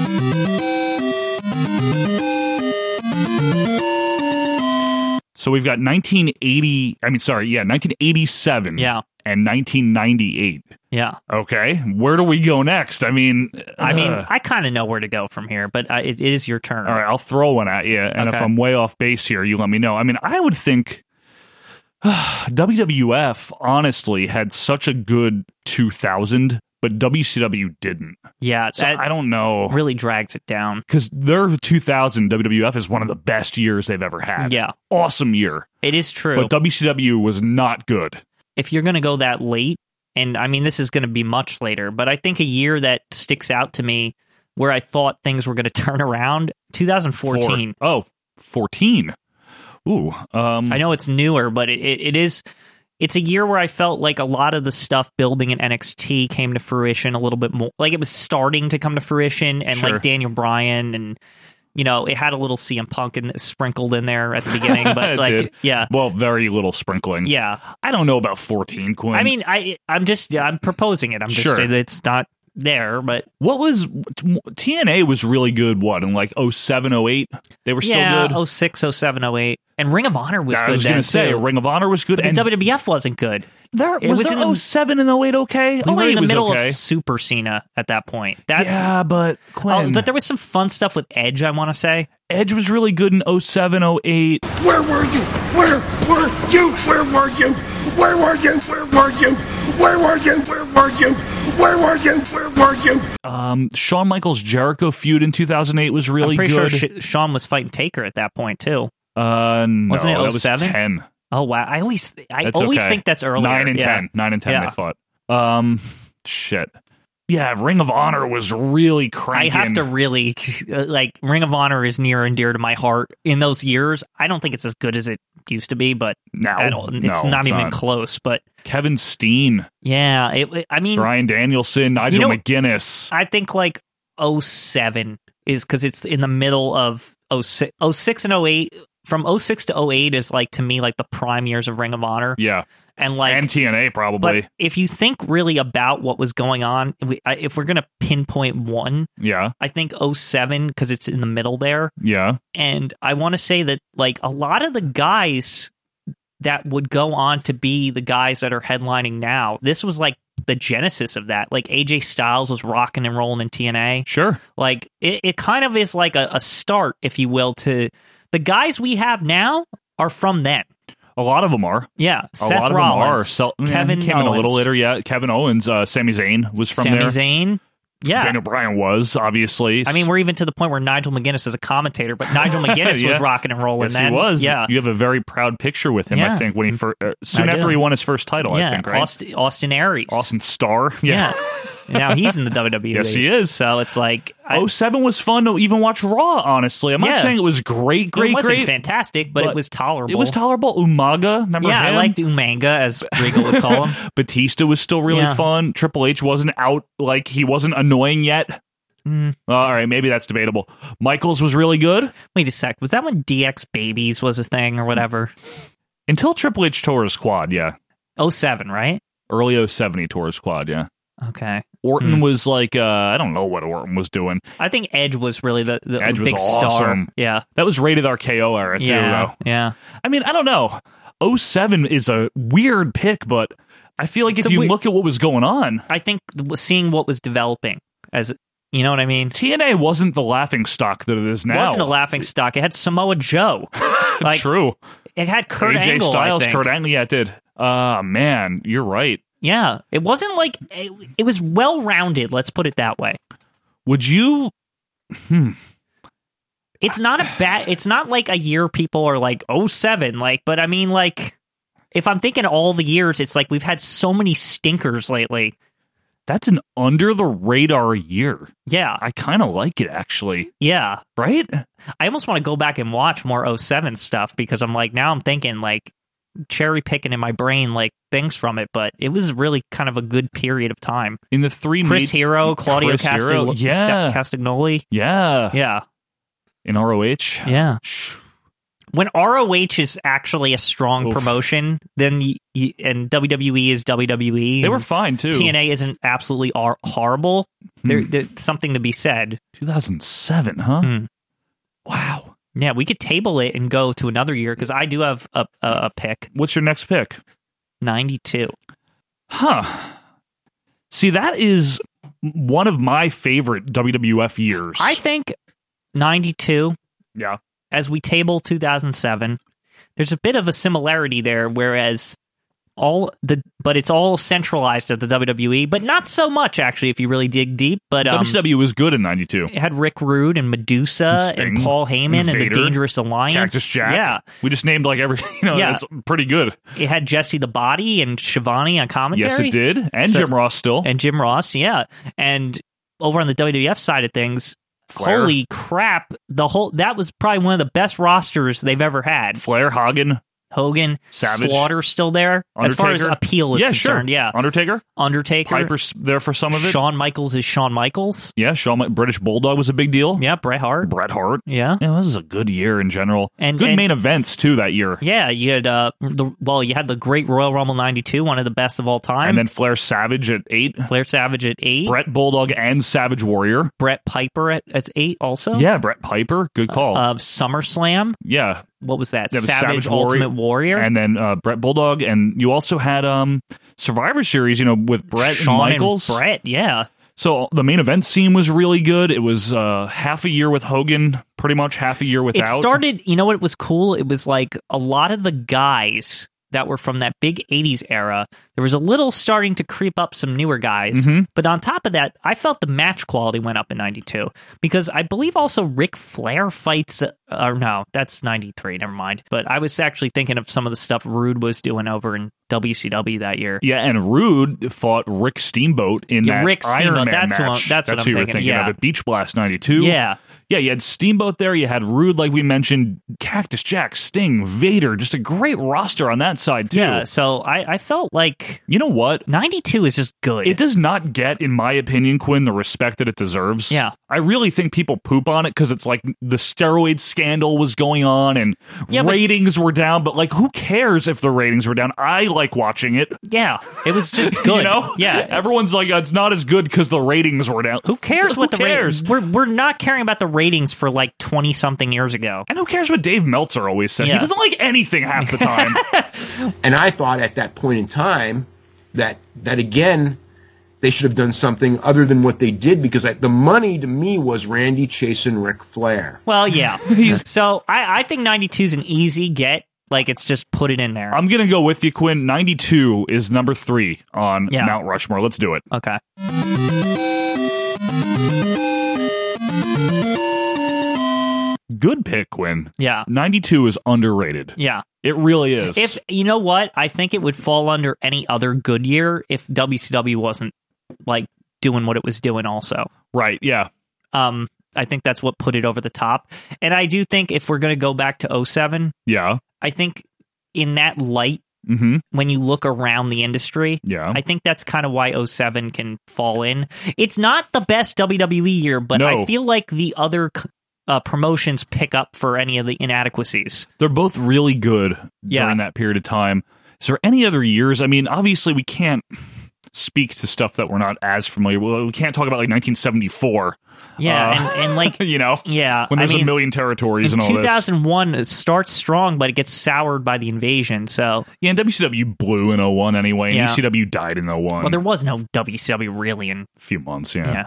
So we've got 1987 and 1998. Yeah. Okay, where do we go next? I mean, I kind of know where to go from here, but it is your turn. All right, I'll throw one at you, and if I'm way off base here, you let me know. I mean, I would think WWF, honestly, had such a good 2000, but WCW didn't. Yeah, so I don't know. Really drags it down. Because their 2000 WWF is one of the best years they've ever had. Yeah. Awesome year. It is true. But WCW was not good. If you're going to go that late, and I mean, this is going to be much later, but I think a year that sticks out to me where I thought things were going to turn around, 2014. 14. Ooh. I know it's newer, but it is. It's a year where I felt like a lot of the stuff building in NXT came to fruition a little bit more. Like it was starting to come to fruition, and Sure. like Daniel Bryan, and it had a little CM Punk sprinkled in there at the beginning, but It like, did. yeah, Well, very little sprinkling. yeah. I don't know about 14, Quinn. I mean, I'm proposing it. I'm just, Sure. it's not there, but what was TNA was really good? What in like 07, 08? They were still yeah, good. 06, 07, 08. And Ring of Honor was I good was then, going to say too. Ring of Honor was good, But and the WWF wasn't good. there It was was there in the- 07 and 08 okay. We were 08 in the was middle okay. of Super Cena at that point. That's Yeah, but Quinn, but there was some fun stuff with Edge, I want to say. Edge was really good in 07, 08. Where were you? Where were you? Where were you? Where were you? Where were you? Where were you? Where were you? Where were you? Where were you? Shawn Michaels Jericho feud in 2008 was really I'm pretty good. sure Shawn was fighting Taker at that point, too. No, Wasn't it that was 07? 10. Oh, wow. I always That's okay. think that's earlier. 9 and Yeah. 10. 9 and 10 Yeah. they fought. Shit. Yeah, Ring of Honor was really I cranking. have to really, like, Ring of Honor is near and dear to my heart. In those years, I don't think it's as good as it used to be, but it's not even close. But Kevin Steen, yeah, I mean, Bryan Danielson, Nigel McGuinness. I think like 07 is because it's in the middle of 06 and 08. From 06 to 08 is like, to me, like the prime years of Ring of Honor. Yeah. And like And TNA probably. But if you think really about what was going on, if we're going to pinpoint one, Yeah. I think 07 because it's in the middle there. Yeah. And I want to say that like a lot of the guys that would go on to be the guys that are headlining now, this was like the genesis of that. Like AJ Styles was rocking and rolling in TNA. Sure. Like it kind of is like a start, if you will, to the guys we have now are from then. A lot of them are. Yeah. A Seth lot of Rollins, them are. Kevin came in a little Owens. later. Yeah. Kevin Owens, Sami Zayn was from Sami there. Zayn. Yeah. Daniel Bryan was, obviously. I mean, we're even to the point where Nigel McGuinness is a commentator, but Nigel McGuinness Yeah. was rocking and rolling Yes, then. he was. Yeah. You have a very proud picture with him, Yeah. I think, when he soon I after do. he won his first title, Yeah. I think, right? Austin Aries. Austin Starr. Yeah. Now he's in the WWE. Yes, he is. So it's like 07 was fun to even watch Raw, honestly. I'm not Yeah. saying it was great, it wasn't great. fantastic, but it was tolerable. It was tolerable. Umaga, remember Yeah, him? I liked Umanga, as Regal would call him. Batista was still really Yeah. fun. Triple H wasn't out, like, he wasn't annoying yet. All right, maybe that's debatable. Michaels was really good. Wait a sec. Was that when DX Babies was a thing or whatever? Until Triple H tore his quad, yeah. 07, right? Early 07 he tore his quad, yeah. Okay. Orton was like, I don't know what Orton was doing. I think Edge was really the Edge was big star. awesome. Yeah. That was rated RKO era, too, Yeah. though. Yeah. I mean, I don't know. 07 is a weird pick, but I feel like if you look at what was going on, I think seeing what was developing as, you know what I mean? TNA wasn't the laughing stock that it is now. It wasn't a laughing stock. It had Samoa Joe. Like, True. It had Kurt AJ Angle, Styles, I think. Kurt Angle, yeah, it did. Man, you're right. Yeah. It wasn't like, it was well-rounded, let's put it that way. Would you... It's not a bad, it's not like a year people are like, 07, like, but I mean, like, if I'm thinking all the years, it's like we've had so many stinkers lately. That's an under-the-radar year. Yeah. I kind of like it, actually. Yeah. Right? I almost want to go back and watch more 07 stuff because I'm like, now I'm thinking like cherry picking in my brain like things from it, but it was really kind of a good period of time. In the three Chris Hero, Claudio Chris Hero, yeah. Castagnoli. Yeah. Yeah. In ROH. Yeah. When ROH is actually a strong promotion, then and WWE is WWE. They were fine, too. TNA isn't absolutely horrible. There's something to be said. 2007, huh? Wow. Yeah, we could table it and go to another year because I do have a pick. What's your next pick? 92. Huh. See, that is one of my favorite WWF years. I think 92. Yeah. As we table 2007, there's a bit of a similarity there, whereas but it's all centralized at the WWE, but not so much actually if you really dig deep. But WCW was good in 92. It had Rick Rude and Medusa and Paul Heyman and the Dangerous Alliance. Cactus Jack. Yeah. We just named like every, it's pretty good. It had Jesse the Body and Shivani on commentary. Yes, it did. And Jim Ross still. And Jim Ross, yeah. And over on the WWF side of things, Flair. Holy crap. That was probably one of the best rosters they've ever had. Flair, Hogan, Savage. Slaughter's still there. Undertaker. As far as appeal is concerned, sure. yeah. Undertaker. Piper's there for some of it. Shawn Michaels is Shawn Michaels. Yeah, British Bulldog was a big deal. Yeah, Bret Hart. Yeah. This is a good year in general. And good main events, too, that year. Yeah, you had you had the great Royal Rumble 92, one of the best of all time. And then Flair Savage at 8. Bret Bulldog and Savage Warrior. Bret Piper at 8 also. Yeah, Bret Piper. Good call. SummerSlam. Yeah. What was that? Savage Ultimate Warrior. And then Bret Bulldog. And you also had Survivor Series, with Bret Shawn and Michaels. And Bret, yeah. So the main event scene was really good. It was half a year with Hogan, pretty much half a year without. It started, you know what was cool? It was like a lot of the guys that were from that big 80s era, there was a little starting to creep up some newer guys. Mm-hmm. But on top of that, I felt the match quality went up in 92 because I believe also Ric Flair fights, or no, that's 93, never mind. But I was actually thinking of some of the stuff Rude was doing over in WCW that year. Yeah, and Rude fought Rick Steamboat in that Rick Steamboat, Iron Man match. That's what I'm who you were thinking. Yeah. of at Beach Blast 92. Yeah. Yeah, you had Steamboat there, you had Rude, like we mentioned, Cactus Jack, Sting, Vader, just a great roster on that side, too. Yeah, so I felt like... You know what? 92 is just good. It does not get, in my opinion, Quinn, the respect that it deserves. Yeah. I really think people poop on it because it's like the steroid scandal was going on and ratings were down, but like, who cares if the ratings were down? I like watching it. Yeah, it was just good. Yeah. Everyone's like, it's not as good because the ratings were down. Who cares what the ratings? We're not caring about the ratings for like 20-something years ago. And who cares what Dave Meltzer always says? Yeah. He doesn't like anything half the time. And I thought at that point in time that again, they should have done something other than what they did because the money to me was Randy chasing Ric Flair. Well, yeah. So I think 92 is an easy get. Like, it's just put it in there. I'm going to go with you, Quinn. 92 is number 3 on Mount Rushmore. Let's do it. Okay. Good pick, Quinn. Yeah. 92 is underrated. Yeah. It really is. If you know what? I think it would fall under any other good year if WCW wasn't, like, doing what it was doing also. Right, yeah. I think that's what put it over the top. And I do think if we're going to go back to 07, yeah, I think in that light, when you look around the industry, I think that's kind of why 07 can fall in. It's not the best WWE year, but I feel like the other promotions pick up for any of the inadequacies. They're both really good during that period of time. Is there any other years? I mean, obviously we can't speak to stuff that we're not as familiar with. We can't talk about like 1974. Yeah, and like, you know, when there's a million territories and all this. 2001 it starts strong, but it gets soured by the invasion. So yeah, and WCW blew in 01 anyway, and ECW died in 01. Well, there was no WCW really in a few months. Yeah.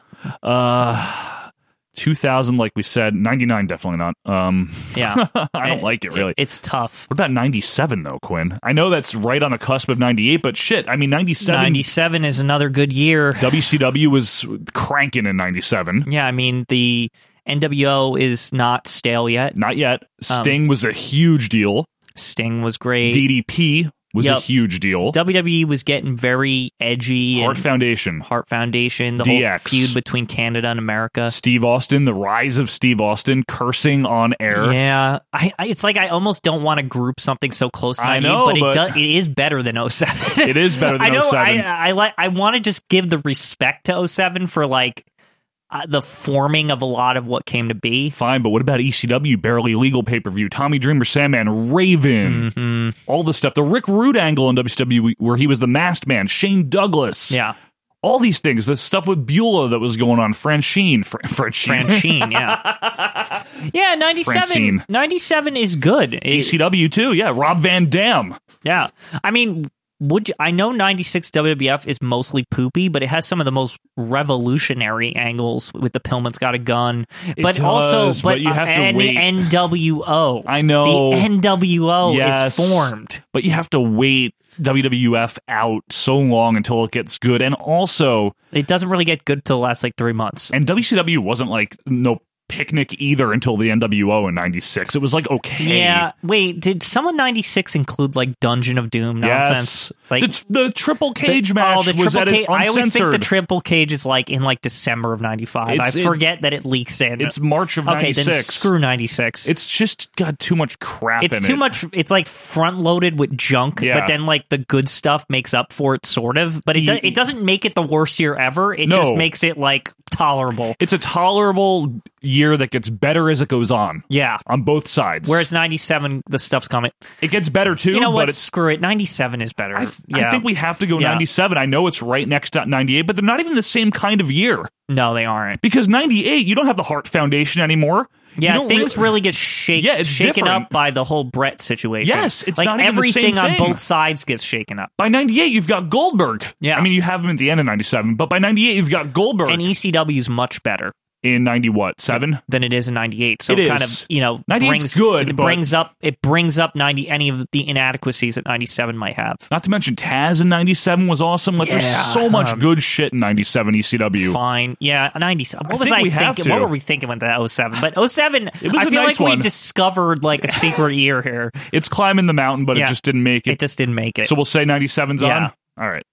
2000, like we said, 99 definitely not. I don't like it really. It's tough. What about 97 though, Quinn? I know that's right on the cusp of 98, but shit, I mean 97. 97 is another good year. WCW was cranking in 97. Yeah, I mean the NWO is not stale yet. Not yet. Sting was a huge deal. Sting was great. DDP was a huge deal. WWE was getting very edgy. Heart Foundation. The DX. whole feud between Canada and America. Steve Austin, the rise of Steve Austin, cursing on air. Yeah. It's like I almost don't want to group something so close to 98, but it is better than 07. It is better than 07. I want to just give the respect to 07 for like the forming of a lot of what came to be. Fine, but what about ECW, Barely Legal pay-per-view, Tommy Dreamer, Sandman, Raven, all the stuff, the Rick Rude angle in WCW where he was the masked man, Shane Douglas. Yeah. All these things, the stuff with Beulah that was going on, Francine, yeah. Yeah, 97 is good. ECW too, yeah, Rob Van Dam. Yeah. I mean, I know 96 WWF is mostly poopy, but it has some of the most revolutionary angles with the Pillman's Got a Gun. But you have to wait. The NWO. I know. The NWO is formed. But you have to wait WWF out so long until it gets good. And also, it doesn't really get good till the last like 3 months. And WCW wasn't like picnic either until the NWO in 96. It was like, okay. Yeah. Wait, did some of 96 include like Dungeon of Doom nonsense? Yes. Like the triple cage match the was triple cage. I always think the uncensored. triple cage is like in like December of 95. I forget that it leaks in. It's March of 96. Okay, then screw 96. It's just got too much crap in it. It's too much. It's like front loaded with junk, Yeah. but then like the good stuff makes up for it, sort of. But it doesn't make it the worst year ever. It just makes it like tolerable. It's a tolerable year that gets better as it goes on. Yeah. On both sides. Whereas 97, the stuff's coming. It gets better too. You know what? But Screw it. 97 is better. I think we have to go 97. I know it's right next to 98, but they're not even the same kind of year. No, they aren't. Because 98, you don't have the Hart Foundation anymore. Yeah, things really get shaken different. up by the whole Brett situation. Yes, it's like not even the everything same on thing. both sides gets shaken up. By 98, you've got Goldberg. Yeah. I mean, you have him at the end of 97, but by 98, you've got Goldberg. And ECW is much better. In 90 what? 7? Than it is in 98. So it it kind is. of, 98's good, it brings up 90 any of the inadequacies that 97 might have. Not to mention Taz in 97 was awesome. Like there's so much good shit in 97 ECW. Fine. Yeah, 97. What was think I we have thinking? to. What were we thinking with that 07? But 07, It was I a feel nice like we one. discovered like a secret year here. It's climbing the mountain, but it just didn't make it. It just didn't make it. So we'll say 97's Yeah. on? All right.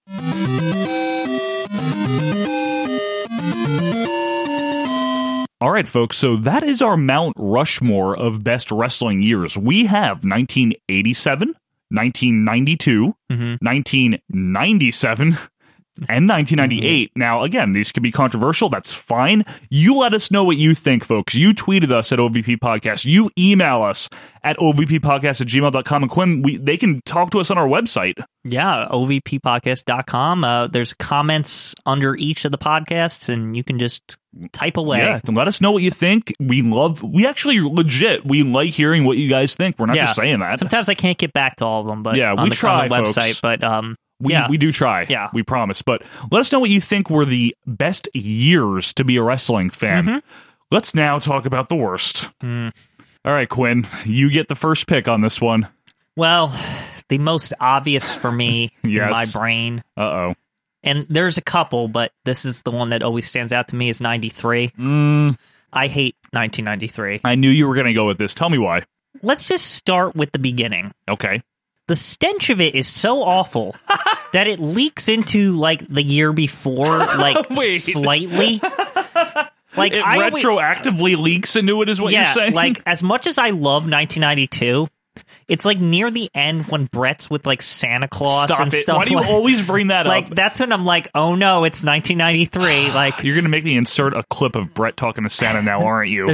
All right, folks, so that is our Mount Rushmore of best wrestling years. We have 1987, 1992, 1997, and 1998. Now, again, these could be controversial. That's fine. You let us know what you think, folks. You tweeted us at OVP Podcast. You email us at ovppodcast@gmail.com. And Quinn, they can talk to us on our website. Yeah, ovppodcast.com. There's comments under each of the podcasts, and you can just type away. Yeah, and let us know what you think. We actually legit, we like hearing what you guys think. We're not just saying that. Sometimes I can't get back to all of them, but yeah, we try, on the website, folks. but we do try. Yeah. We promise. But let us know what you think were the best years to be a wrestling fan. Let's now talk about the worst. All right, Quinn, you get the first pick on this one. Well, the most obvious for me Yes. in my brain. Uh-oh. And there's a couple, but this is the one that always stands out to me is 93. I hate 1993. I knew you were going to go with this. Tell me why. Let's just start with the beginning. Okay. The stench of it is so awful that it leaks into like the year before, like slightly. Like It I retroactively leaks into it is what you're saying? Like as much as I love 1992, it's like near the end when Brett's with like Santa Claus Stop and it. stuff. Why do you like, always bring that like up? that's when I'm like, oh no, it's 1993. Like You're going to make me insert a clip of Brett talking to Santa now, aren't you?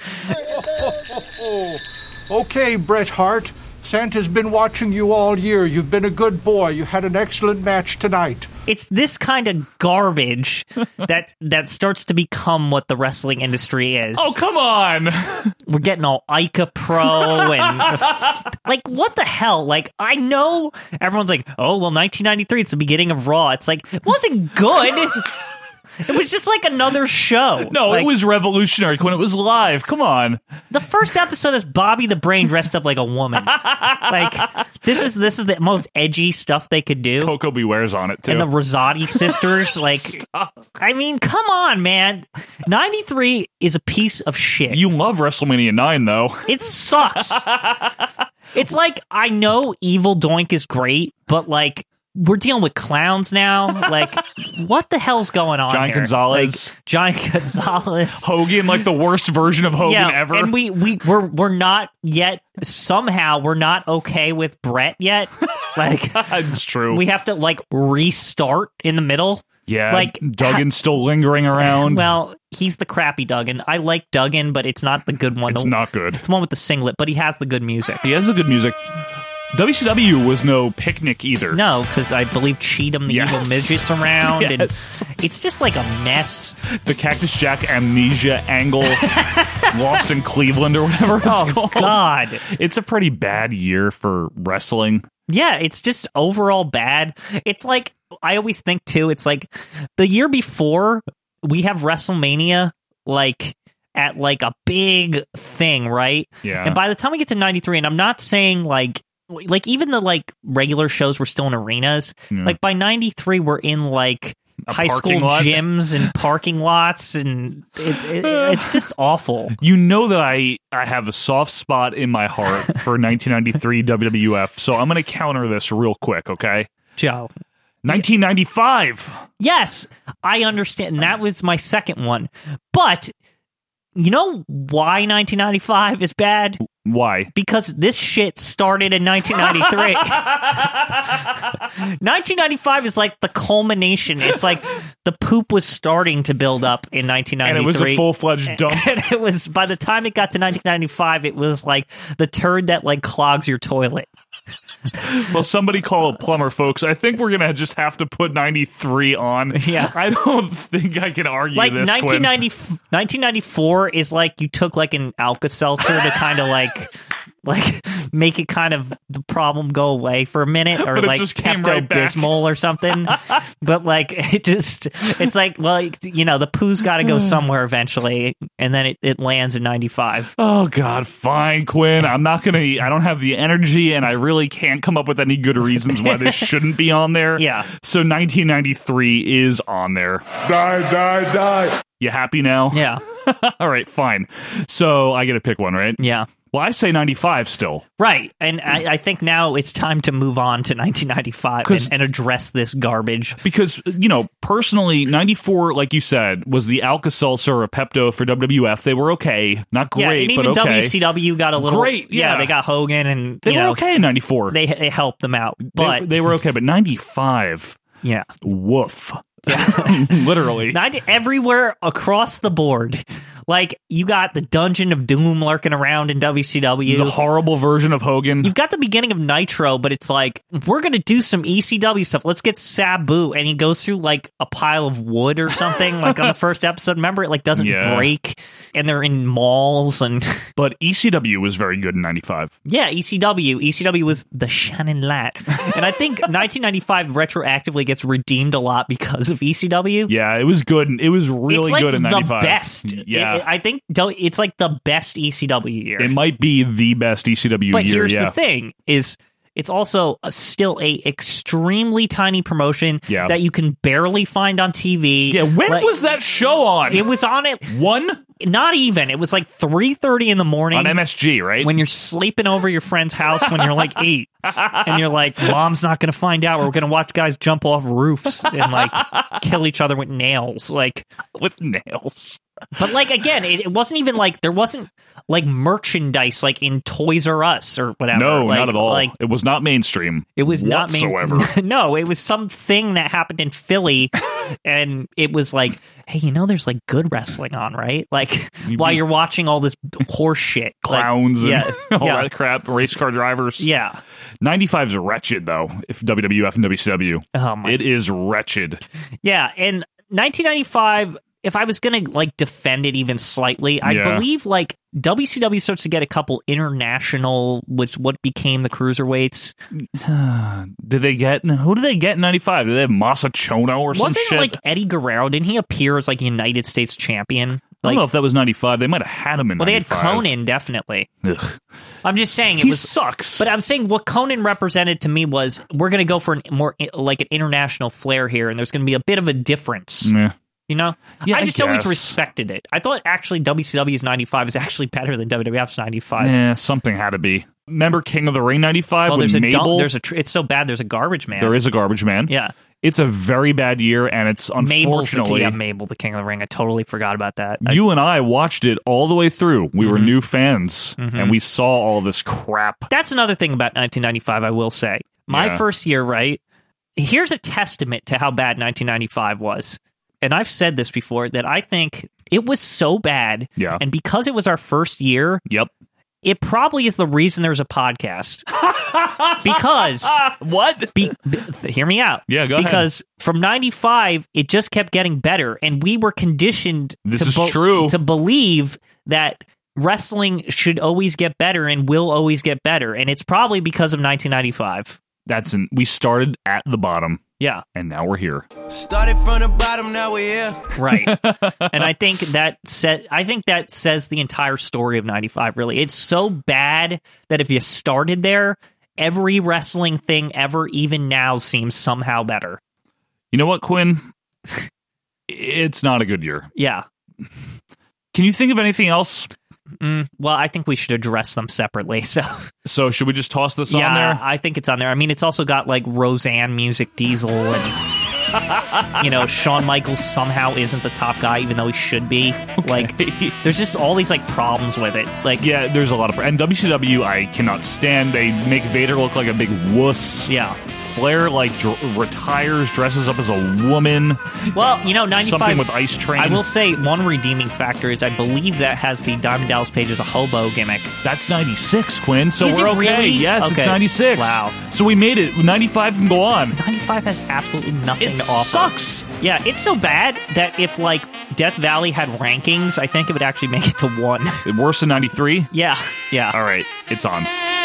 Okay, Bret Hart. Santa's been watching you all year. You've been a good boy. You had an excellent match tonight. It's this kind of garbage that starts to become what the wrestling industry is. Oh, come on. We're getting all Ica Pro and like what the hell? Like I know everyone's like, oh well, 1993. It's the beginning of Raw. It's like it wasn't good. It was just like another show. No, like, it was revolutionary when it was live. Come on. The first episode is Bobby the Brain dressed up like a woman. Like this is the most edgy stuff they could do. Coco Beware's on it too. And the Rosati sisters, like, I mean, come on, man. 93 is a piece of shit. You love WrestleMania 9, though. It sucks. It's like, I know Evil Doink is great, but like, we're dealing with clowns now. Like, what the hell's going on Giant here? Gonzalez. Like, Giant Gonzalez. Hogan, like the worst version of Hogan ever. And we're not yet, somehow, we're not okay with Brett yet. Like, it's true. We have to, like, restart in the middle. Yeah, like Duggan's still lingering around. Well, he's the crappy Duggan. I like Duggan, but it's not the good one. It's not good. It's the one with the singlet, but he has the good music. He has the good music. WCW was no picnic either. No, because I believe Cheatham, the evil midget's around. Yes. And it's just like a mess. The Cactus Jack amnesia angle, Lost in Cleveland or whatever it's called. Oh, God. It's a pretty bad year for wrestling. Yeah, it's just overall bad. It's like, I always think, too, it's like the year before, we have WrestleMania, like, at, like, a big thing, right? Yeah. And by the time we get to 93, and I'm not saying, like even the, like, regular shows were still in arenas. Yeah. Like, by 93, we're in, like, high school lot? gyms and parking lots, and it's just awful. You know that I have a soft spot in my heart for 1993 WWF, so I'm going to counter this real quick, okay? Joe. 1995. Yes, I understand. And that was my second one. But you know why 1995 is bad? Why? Because this shit started in 1993. 1995 is like the culmination. It's like the poop was starting to build up in 1993. And it was a full-fledged dump. And it was, by the time it got to 1995, it was like the turd that like clogs your toilet. Well, somebody call a plumber, folks. I think we're going to just have to put 93 on. Yeah. I don't think I can argue like this, 1994 is like you took like an Alka-Seltzer to kind of like make it kind of the problem go away for a minute, or like Pepto-Bismol or something. But like it's like, well, you know, the poo's got to go somewhere eventually, and then it lands in 95. Oh God, fine, Quinn. I don't have the energy, and I really can't come up with any good reasons why this shouldn't be on there. Yeah. So 1993 is on there. Die. You happy now? Yeah. All right, fine. So I get to pick one, right? Yeah. Well, I say 95 still. Right. And I think now it's time to move on to 1995 and address this garbage. Because, you know, personally, 94, like you said, was the Alka-Seltzer or Pepto for WWF. They were okay. Not great, yeah, and even but okay. WCW got a little... Great, yeah. They got Hogan and... They were okay in 94. They helped them out, but... They were okay, but 95... Yeah. Woof. Yeah. Literally. Everywhere across the board. Like, you got the Dungeon of Doom lurking around in WCW. The horrible version of Hogan. You've got the beginning of Nitro, but it's like, we're going to do some ECW stuff. Let's get Sabu. And he goes through, like, a pile of wood or something, like on the first episode. Remember, it, like, doesn't break. And they're in malls. But ECW was very good in 95. Yeah, ECW. ECW was the shining light. And I think 1995 retroactively gets redeemed a lot because of ECW. Yeah, it was good. It was really good in 95. It's like the best. Yeah. I think it's like the best ECW year. It might be the best ECW but year, here's the thing, is it's also still a extremely tiny promotion that you can barely find on TV. Yeah, when was that show on? It was on at 1? Not even. It was like 3:30 in the morning. On MSG, right? When you're sleeping over your friend's house when you're like 8. And you're like, Mom's not going to find out. We're going to watch guys jump off roofs and like kill each other with nails. Like, with nails. But like, again, it wasn't even like, there wasn't like merchandise like in Toys R Us or whatever. No, like, not at all. Like, it was not mainstream. It was not whatsoever. No, it was something that happened in Philly, and it was like, hey, you know, there's like good wrestling on, right? Like, while you're watching all this horse shit, clowns, like, and all that crap, race car drivers. Yeah. 95 is wretched though. If WWF and WCW, it is wretched. Yeah, and 1995. If I was going to like defend it even slightly, I believe like WCW starts to get a couple international, which what became the cruiserweights. Who did they get in 95? Did they have Masa Chono or some Wasn't shit? It like Eddie Guerrero? Didn't he appear as like United States champion? I don't know if that was 95. They might have had him in 95. They had Conan, definitely. Ugh. I'm just saying he sucks. But I'm saying what Conan represented to me was we're going to go for more like an international flair here, and there's going to be a bit of a difference. Yeah. You know? Yeah, I just always respected it. I thought actually WCW's 95 is actually better than WWF's 95. Yeah, something had to be. Remember King of the Ring 95 with Mabel? It's so bad there's a garbage man. There is a garbage man. Yeah. It's a very bad year, and it's unfortunately... Mabel, the King of the Ring. I totally forgot about that. You and I watched it all the way through. We were new fans, and we saw all this crap. That's another thing about 1995, I will say. My first year, right? Here's a testament to how bad 1995 was. And I've said this before, that I think it was so bad. Yeah. And because it was our first year, it probably is the reason there's a podcast. Because what? Hear me out. Yeah, go ahead. Because from 95, it just kept getting better, and we were conditioned to believe that wrestling should always get better and will always get better, and it's probably because of 1995. We started at the bottom. Yeah. And now we're here. Started from the bottom, now we're here. Right. And I think that says the entire story of 95, really. It's so bad that if you started there, every wrestling thing ever, even now, seems somehow better. You know what, Quinn? It's not a good year. Yeah. Can you think of anything else? Well, I think we should address them separately. So should we just toss this on there? Yeah, I think it's on there. I mean, it's also got like Roseanne music, Diesel, and Shawn Michaels somehow isn't the top guy, even though he should be. Okay. Like, there's just all these like problems with it. Like, yeah, there's a lot of. And WCW, I cannot stand. They make Vader look like a big wuss. Yeah. Flair like retires, dresses up as a woman. Well, 95. Something with Ice Train. I will say one redeeming factor is I believe that has the Diamond Dallas Page as a hobo gimmick. That's 96, Quinn. So Is we're it okay. really? Yes, Okay. it's 96. Wow. So we made it. 95 can go on. 95 has absolutely nothing It to offer. sucks. Yeah, it's so bad that if like Death Valley had rankings, I think it would actually make it to 1. Worse than 93? Yeah. All right, it's on.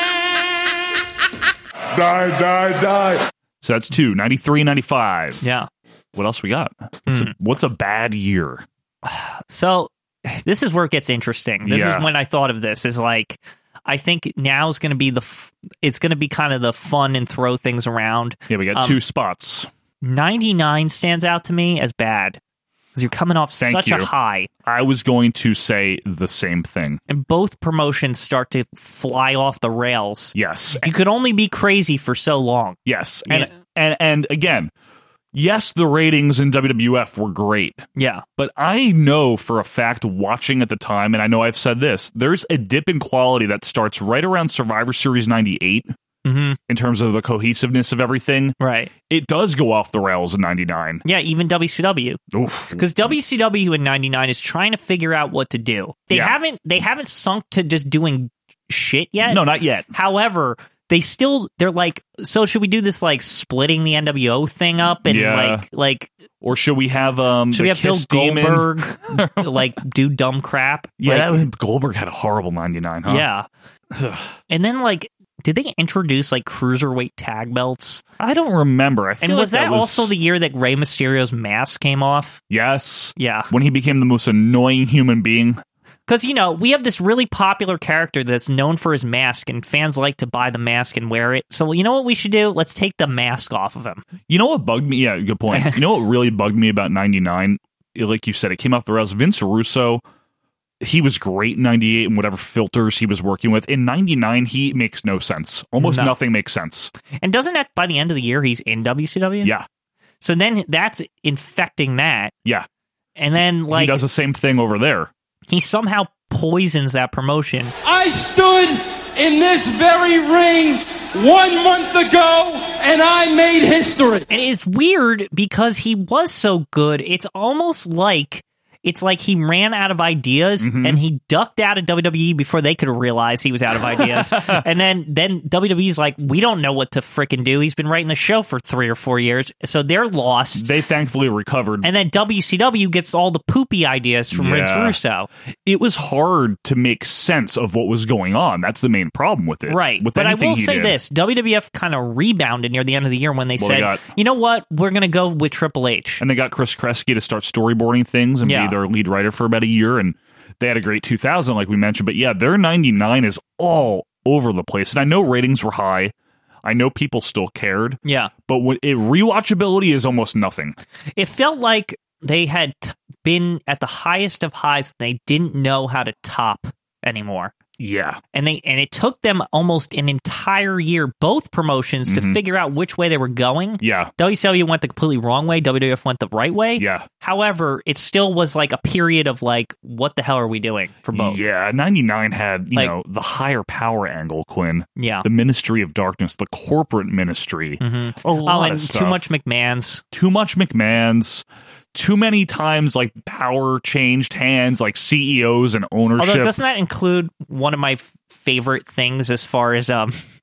Die. So that's 2, 93, 95. Yeah. What else we got? What's a bad year? So this is where it gets interesting. This is when I thought of this. Is like, I think now is going to be it's going to be kind of the fun and throw things around. Yeah, we got 2 spots. 99 stands out to me as bad because you're coming off such a high. I was going to say the same thing. And both promotions start to fly off the rails. Yes. You could only be crazy for so long. Yes. And again, yes, the ratings in WWF were great. Yeah. But I know for a fact, watching at the time, and I know I've said this, there's a dip in quality that starts right around Survivor Series 98. In terms of the cohesiveness of everything. Right. It does go off the rails in 99. Yeah, even WCW. Because WCW in 99 is trying to figure out what to do. They haven't sunk to just doing shit yet. No, not yet. However, they're like, so should we do this like splitting the NWO thing up and like or should we have should we have Bill Goldberg like do dumb crap? Yeah, like, Goldberg had a horrible 99, huh? Yeah. And then like, did they introduce like cruiserweight tag belts? I don't remember. I feel and was like that also the year that Rey Mysterio's mask came off? Yes. Yeah. When he became the most annoying human being. Because, we have this really popular character that's known for his mask, and fans like to buy the mask and wear it. So, you know what we should do? Let's take the mask off of him. You know what bugged me? Yeah, good point. You know what really bugged me about 99? Like you said, it came off the rails. Vince Russo, he was great in 98 and whatever filters he was working with. In 99, he makes no sense. Almost nothing makes sense. And doesn't that, by the end of the year, he's in WCW? Yeah. So then that's infecting that. Yeah. And then, like... he does the same thing over there. He somehow poisons that promotion. I stood in this very ring 1 month ago, and I made history. And it's weird because he was so good. It's almost like... It's like he ran out of ideas and he ducked out of WWE before they could realize he was out of ideas. And then WWE's like, we don't know what to frickin' do. He's been writing the show for 3 or 4 years. So they're lost. They thankfully recovered. And then WCW gets all the poopy ideas from Vince Russo. It was hard to make sense of what was going on. That's the main problem with it. Right. With but I will say did. this. WWF kind of rebounded near the end of the year when they said, you know what? We're going to go with Triple H. And they got Chris Kresge to start storyboarding things and be their lead writer for about a year, and they had a great 2000 like we mentioned, but yeah, their 99 is all over the place. And I know ratings were high, I know people still cared, but rewatchability is almost nothing. It felt like they had been at the highest of highs and they didn't know how to top anymore. Yeah. And it took them almost an entire year, both promotions, to figure out which way they were going. Yeah. WCW went the completely wrong way. WWF went the right way. Yeah. However, it still was like a period of like, what the hell are we doing for both? Yeah. 99 had, you know, the higher power angle, Quinn. Yeah. The Ministry of Darkness, the corporate ministry. A lot of stuff. Too much McMahon's. Too much McMahon's. Too many times, like, power changed hands, like CEOs and ownership. Although, doesn't that include one of my favorite things as far as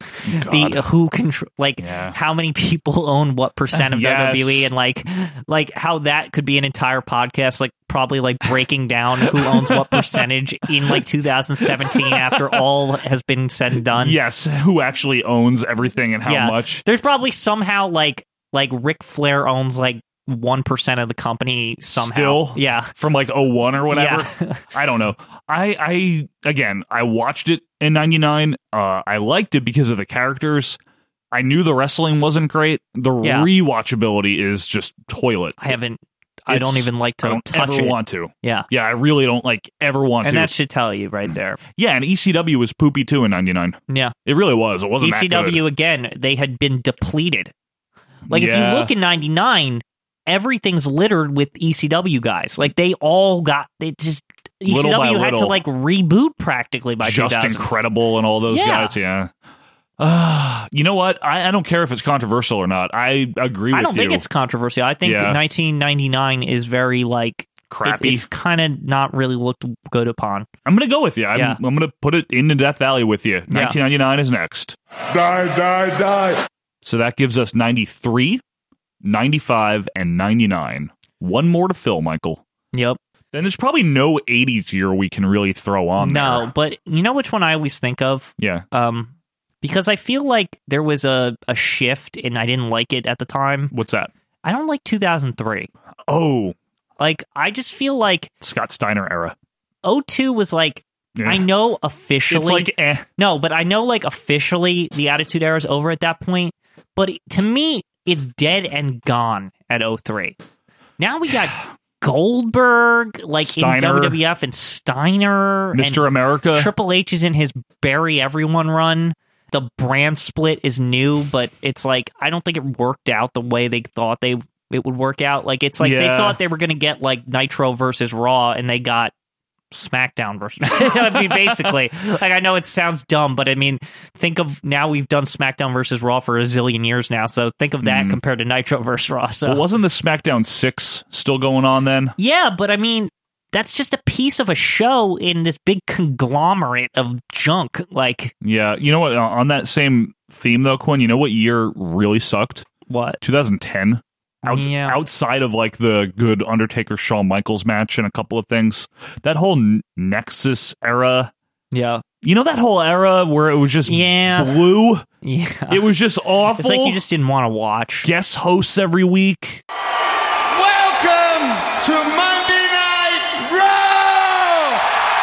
the who control, like how many people own what percent of WWE, and like how that could be an entire podcast, like probably like breaking down who owns what percentage in like 2017 after all has been said and done. Yes, who actually owns everything and how much. There's probably somehow like Ric Flair owns like 1% of the company somehow. Still? From like 01 or whatever. Yeah. I don't know. I watched it in 99. I liked it because of the characters. I knew the wrestling wasn't great. The rewatchability is just toilet. I haven't I don't even like to touch ever it. Want to. Yeah. Yeah, I really don't ever want to. And that should tell you right there. Yeah, and ECW was poopy too in 99. Yeah. It really was. It wasn't ECW, that good. again, they had been depleted. Like, if you look in 99, everything's littered with ECW guys. Like, they just... ECW had to, reboot practically by Just 2000. Incredible and all those guys, yeah. You know what? I don't care if it's controversial or not. I agree with you. I don't think it's controversial. I think 1999 is very, crappy. It's kind of not really looked good upon. I'm going to go with you. I'm going to put it into Death Valley with you. 1999 is next. Die. So that gives us 93, 95, and 99. One more to fill, Michael. Yep. Then there's probably no 80s year we can really throw on there. No, but you know which one I always think of? Yeah. Because I feel like there was a shift, and I didn't like it at the time. What's that? I don't like 2003. Oh. I just feel like... Scott Steiner era. 02 was I know officially... It's No, but I know officially the Attitude Era is over at that point. But to me, it's dead and gone at 03. Now we got... Goldberg, Steiner. in WWF, and Steiner, Mr. and America. Triple H is in his Bury Everyone run. The brand split is new, but it's I don't think it worked out the way they thought it would work out. They thought they were going to get Nitro versus Raw, and they got SmackDown versus. I mean, basically, I know it sounds dumb, but I mean, think of now we've done SmackDown versus Raw for a zillion years now, so think of that compared to Nitro versus Raw. So, well, wasn't the SmackDown 6 still going on then? Yeah, but I mean, that's just a piece of a show in this big conglomerate of junk. Yeah, you know what? On that same theme though, Quinn, you know what year really sucked? What? 2010. Outside of the good Undertaker Shawn Michaels match and a couple of things, that whole Nexus era. Yeah. You know that whole era where it was just blue? Yeah. It was just awful. It's you just didn't want to watch. Guest hosts every week. Welcome to Monday Night Raw!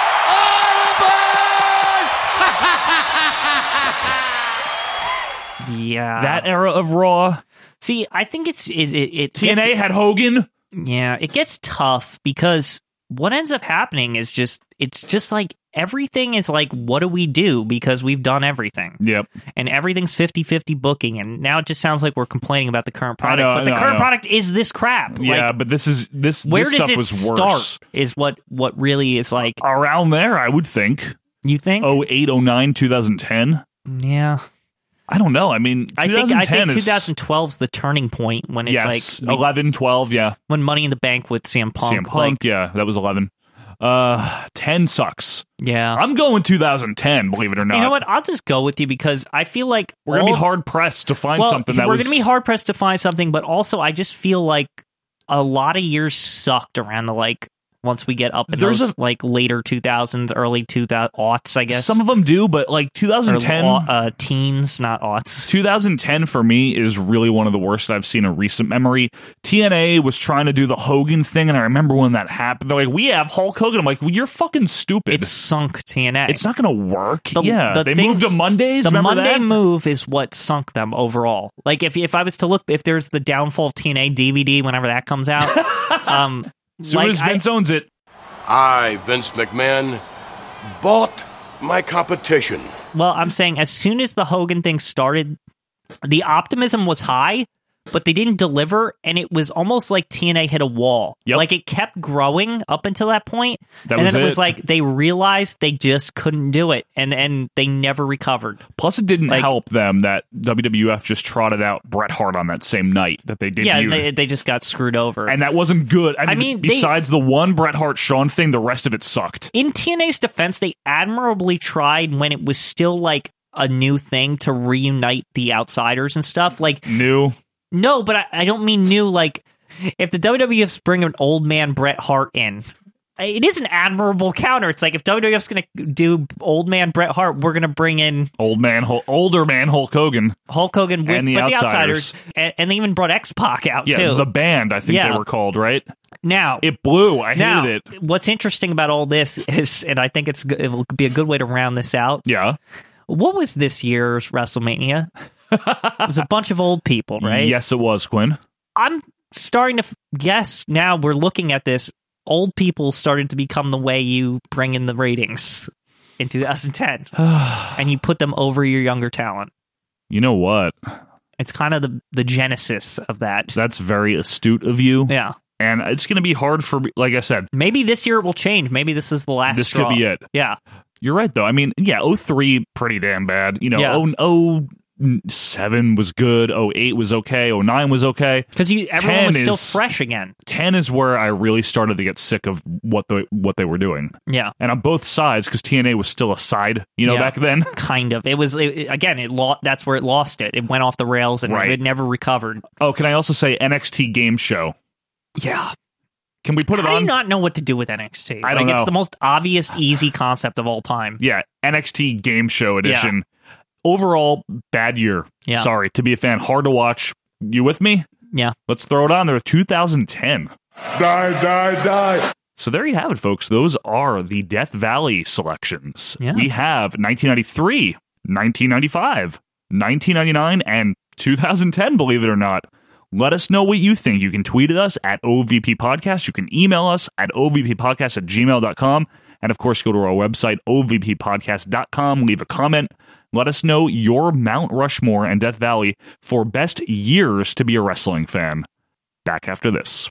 Yeah. That era of Raw. See, I think it TNA had Hogan. Yeah, it gets tough because what ends up happening is it's just everything is what do we do because we've done everything. Yep. And everything's 50-50 booking, and now it just sounds like we're complaining about the current product. The current product is this crap. Yeah, but this where this does stuff it was start worse. Is what really is around there, I would think. You think? 08, 09, 2010. Yeah. I don't know. I mean, I think 2012's the turning point when it's 11, 12, yeah. When Money in the Bank with CM Punk. CM Punk, yeah, that was 11. 10 sucks. Yeah. I'm going 2010, believe it or not. You know what? I'll just go with you because I feel like we're going to be hard pressed to find something that we're going to be hard pressed to find something, but also I just feel like a lot of years sucked around the once we get up in those later 2000s, early 2000s, I guess. Some of them do, but 2010... teens, not aughts. 2010 for me is really one of the worst I've seen in recent memory. TNA was trying to do the Hogan thing, and I remember when that happened. They're we have Hulk Hogan. I'm well, you're fucking stupid. It sunk TNA. It's not going to work. They moved to Mondays. The Remember Monday that? move is what sunk them overall. If I was to look, if there's the Downfall of TNA DVD, whenever that comes out... soon as Vince owns it. I, Vince McMahon, bought my competition. Well, I'm saying as soon as the Hogan thing started, the optimism was high, but they didn't deliver, and it was almost like TNA hit a wall. Yep. It kept growing up until that point, and was then it was they realized they just couldn't do it, and they never recovered. Plus, it didn't help them that WWF just trotted out Bret Hart on that same night that they debuted. Yeah, they just got screwed over. And that wasn't good. I mean besides the one Bret Hart-Shawn thing, the rest of it sucked. In TNA's defense, they admirably tried when it was still a new thing to reunite the outsiders and stuff. New? No, but I don't mean new. If the WWF's bring an old man Bret Hart in, it is an admirable counter. It's if WWF's going to do old man Bret Hart, we're going to bring in older man Hulk Hogan. Hulk Hogan, and the outsiders. And they even brought X-Pac out, too. Yeah, the band, I think they were called, right? Now it blew. I hated it. What's interesting about all this is, and I think it will be a good way to round this out. Yeah. What was this year's WrestleMania? It was a bunch of old people, right? Yes, it was, Quinn. I'm starting to guess now. We're looking at this. Old people started to become the way you bring in the ratings in 2010, and you put them over your younger talent. You know what? It's kind of the genesis of that. That's very astute of you. Yeah. And it's going to be hard for, like I said. Maybe this year it will change. Maybe this is the last This straw. could be it. Yeah. You're right, though. I mean, yeah, 03, pretty damn bad. You know, 07 was good. 08 was okay. 09 was okay. Because everyone was still fresh again. 10 is where I really started to get sick of what they were doing. Yeah. And on both sides, because TNA was still a side, back then. Kind of. It was, that's where it lost it. It went off the rails and it never recovered. Oh, can I also say NXT Game Show? Yeah. Can we put it on? How do you not know what to do with NXT? I don't know. It's the most obvious, easy concept of all time. Yeah, NXT Game Show Edition. Yeah. Overall, bad year. Yeah. Sorry, to be a fan, hard to watch. You with me? Yeah. Let's throw it on there. 2010. Die. So there you have it, folks. Those are the Death Valley selections. Yeah. We have 1993, 1995, 1999, and 2010, believe it or not. Let us know what you think. You can tweet at us at OVP Podcast. You can email us at ovppodcast@gmail.com. And, of course, go to our website, ovppodcast.com. Leave a comment. Let us know your Mount Rushmore and Death Valley for best years to be a wrestling fan. Back after this.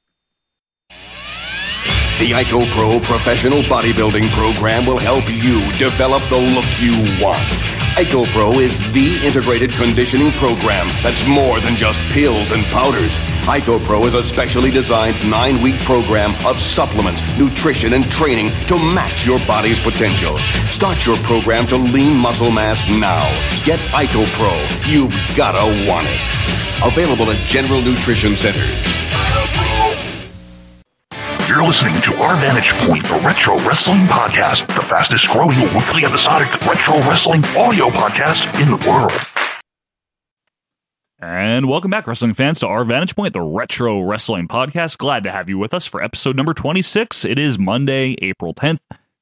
The Ico Pro Professional Bodybuilding Program will help you develop the look you want. Ico Pro is the integrated conditioning program that's more than just pills and powders. Ico Pro is a specially designed 9-week program of supplements, nutrition, and training to match your body's potential. Start your program to lean muscle mass now. Get Ico Pro. You've gotta want it. Available at General Nutrition Centers. You're listening to Our Vantage Point, the Retro Wrestling Podcast, the fastest growing weekly episodic retro wrestling audio podcast in the world. And welcome back, wrestling fans, to Our Vantage Point, the Retro Wrestling Podcast. Glad to have you with us for episode number 26. It is Monday, April 10th,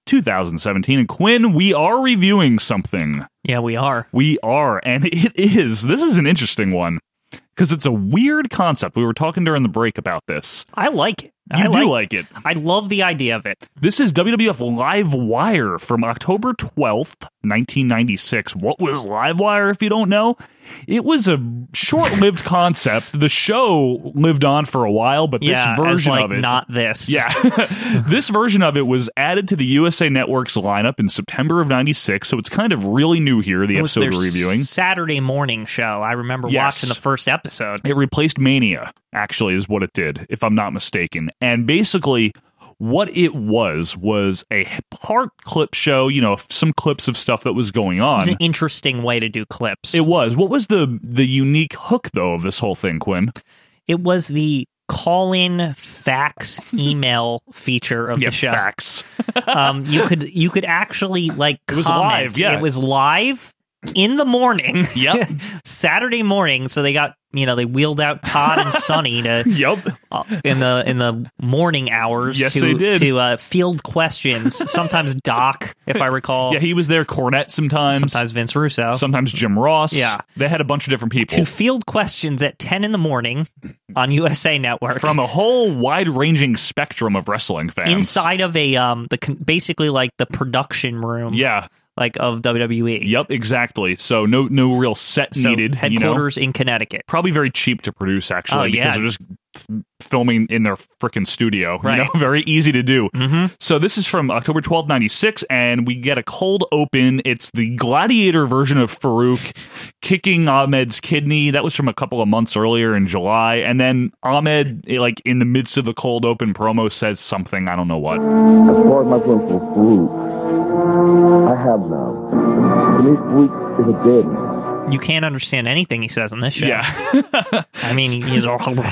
2017. And Quinn, we are reviewing something. Yeah, we are. We are, and this is an interesting one. Because it's a weird concept. We were talking during the break about this. I like it. You do like it. I love the idea of it. This is WWF Live Wire from October 12th, 1996. What was Live Wire, if you don't know? It was a short-lived concept. The show lived on for a while, but this version of it... not this. Yeah. This version of it was added to the USA Network's lineup in September of 96, so it's kind of really new here, the episode we're reviewing. Saturday morning show. I remember watching the first episode. It replaced Mania, actually, is what it did, if I'm not mistaken. And basically, what it was a part clip show, some clips of stuff that was going on. It was an interesting way to do clips. It was. What was the unique hook, though, of this whole thing, Quinn? It was the call-in fax email feature of the show. Fax. You could actually comment. It was live, yeah. It was live in the morning. Yep. Saturday morning, so they got they wheeled out Todd and Sonny to in the morning hours they did. to field questions. Sometimes Doc, if I recall. Yeah, he was there. Cornette sometimes Vince Russo, sometimes Jim Ross. Yeah, they had a bunch of different people to field questions at 10 in the morning on USA Network from a whole wide-ranging spectrum of wrestling fans inside of a basically like the production room. Yeah. Like of WWE. Yep, exactly. So no real set needed. Headquarters in Connecticut. Probably very cheap to produce, actually, because they're just filming in their freaking studio. Right. Very easy to do. Mm-hmm. So this is from October 12th, 96, and we get a cold open. It's the Gladiator version of Farouk kicking Ahmed's kidney. That was from a couple of months earlier in July. And then Ahmed, in the midst of the cold open promo, says something. I don't know what. As far as my feelings for Farouk, I have none. To me, Farouk is a dead man. You can't understand anything he says on this show. Yeah. I mean, he's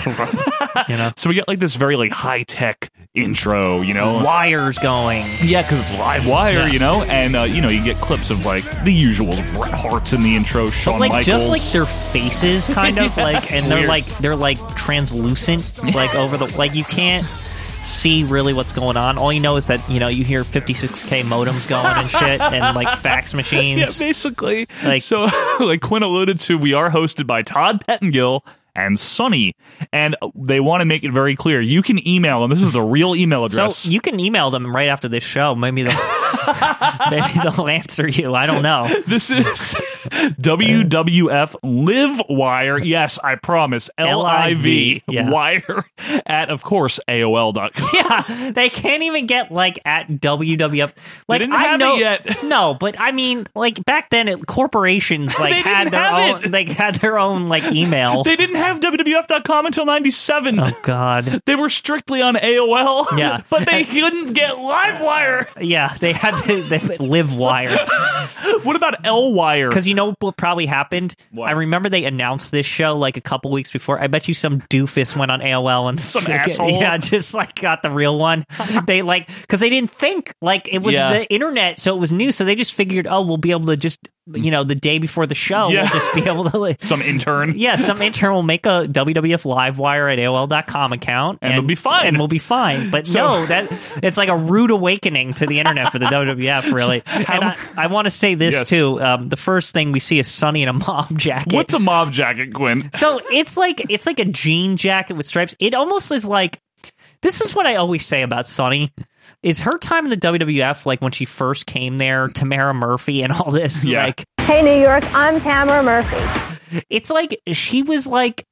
So we get this very high-tech intro, Wires going. Yeah, because it's live wire, and, you get clips of, the usuals. Bret Hart's in the intro, Shawn Michaels. Just, their faces, kind of, and they're, translucent, over the, you can't see really what's going on. All you know is that, you hear 56K modems going and shit and fax machines. Yeah, basically. So, like Quinn alluded to, we are hosted by Todd Pettengill and Sonny. And they want to make it very clear. You can email them. This is the real email address. So you can email them right after this show. Maybe they'll answer you. I don't know. This is WWF Livewire. Yes, I promise. LIV wire at, of course, AOL.com. Yeah, they can't even get like at WWF. Like, they didn't have it yet. No, but I mean, like back then, corporations like had their own. They had their own like email. They didn't have WWF.com until 97. Oh God, they were strictly on AOL. Yeah, but they couldn't get Livewire. Yeah, they had to Livewire. What about L-Wire? Because you know what probably happened? What? I remember they announced this show like a couple weeks before. I bet you some doofus went on AOL and some asshole. Yeah, just like got the real one. They like because they didn't think like it was the internet, so it was new. So they just figured, oh, we'll be able to just the day before the show, we'll just be able to some intern. Yeah, some intern will make a WWF Livewire at AOL.com account and it'll be fine. And we'll be fine. But no, it's like a rude awakening to the internet for the WWF, really. And I want to say this too. The first thing we see is Sonny in a mob jacket. What's a mob jacket, Quinn? So it's like a jean jacket with stripes. It almost is like, this is what I always say about Sonny. Is her time in the WWF, like when she first came there, Tamara Murphy and all this, like, hey New York, I'm Tamara Murphy. It's like she was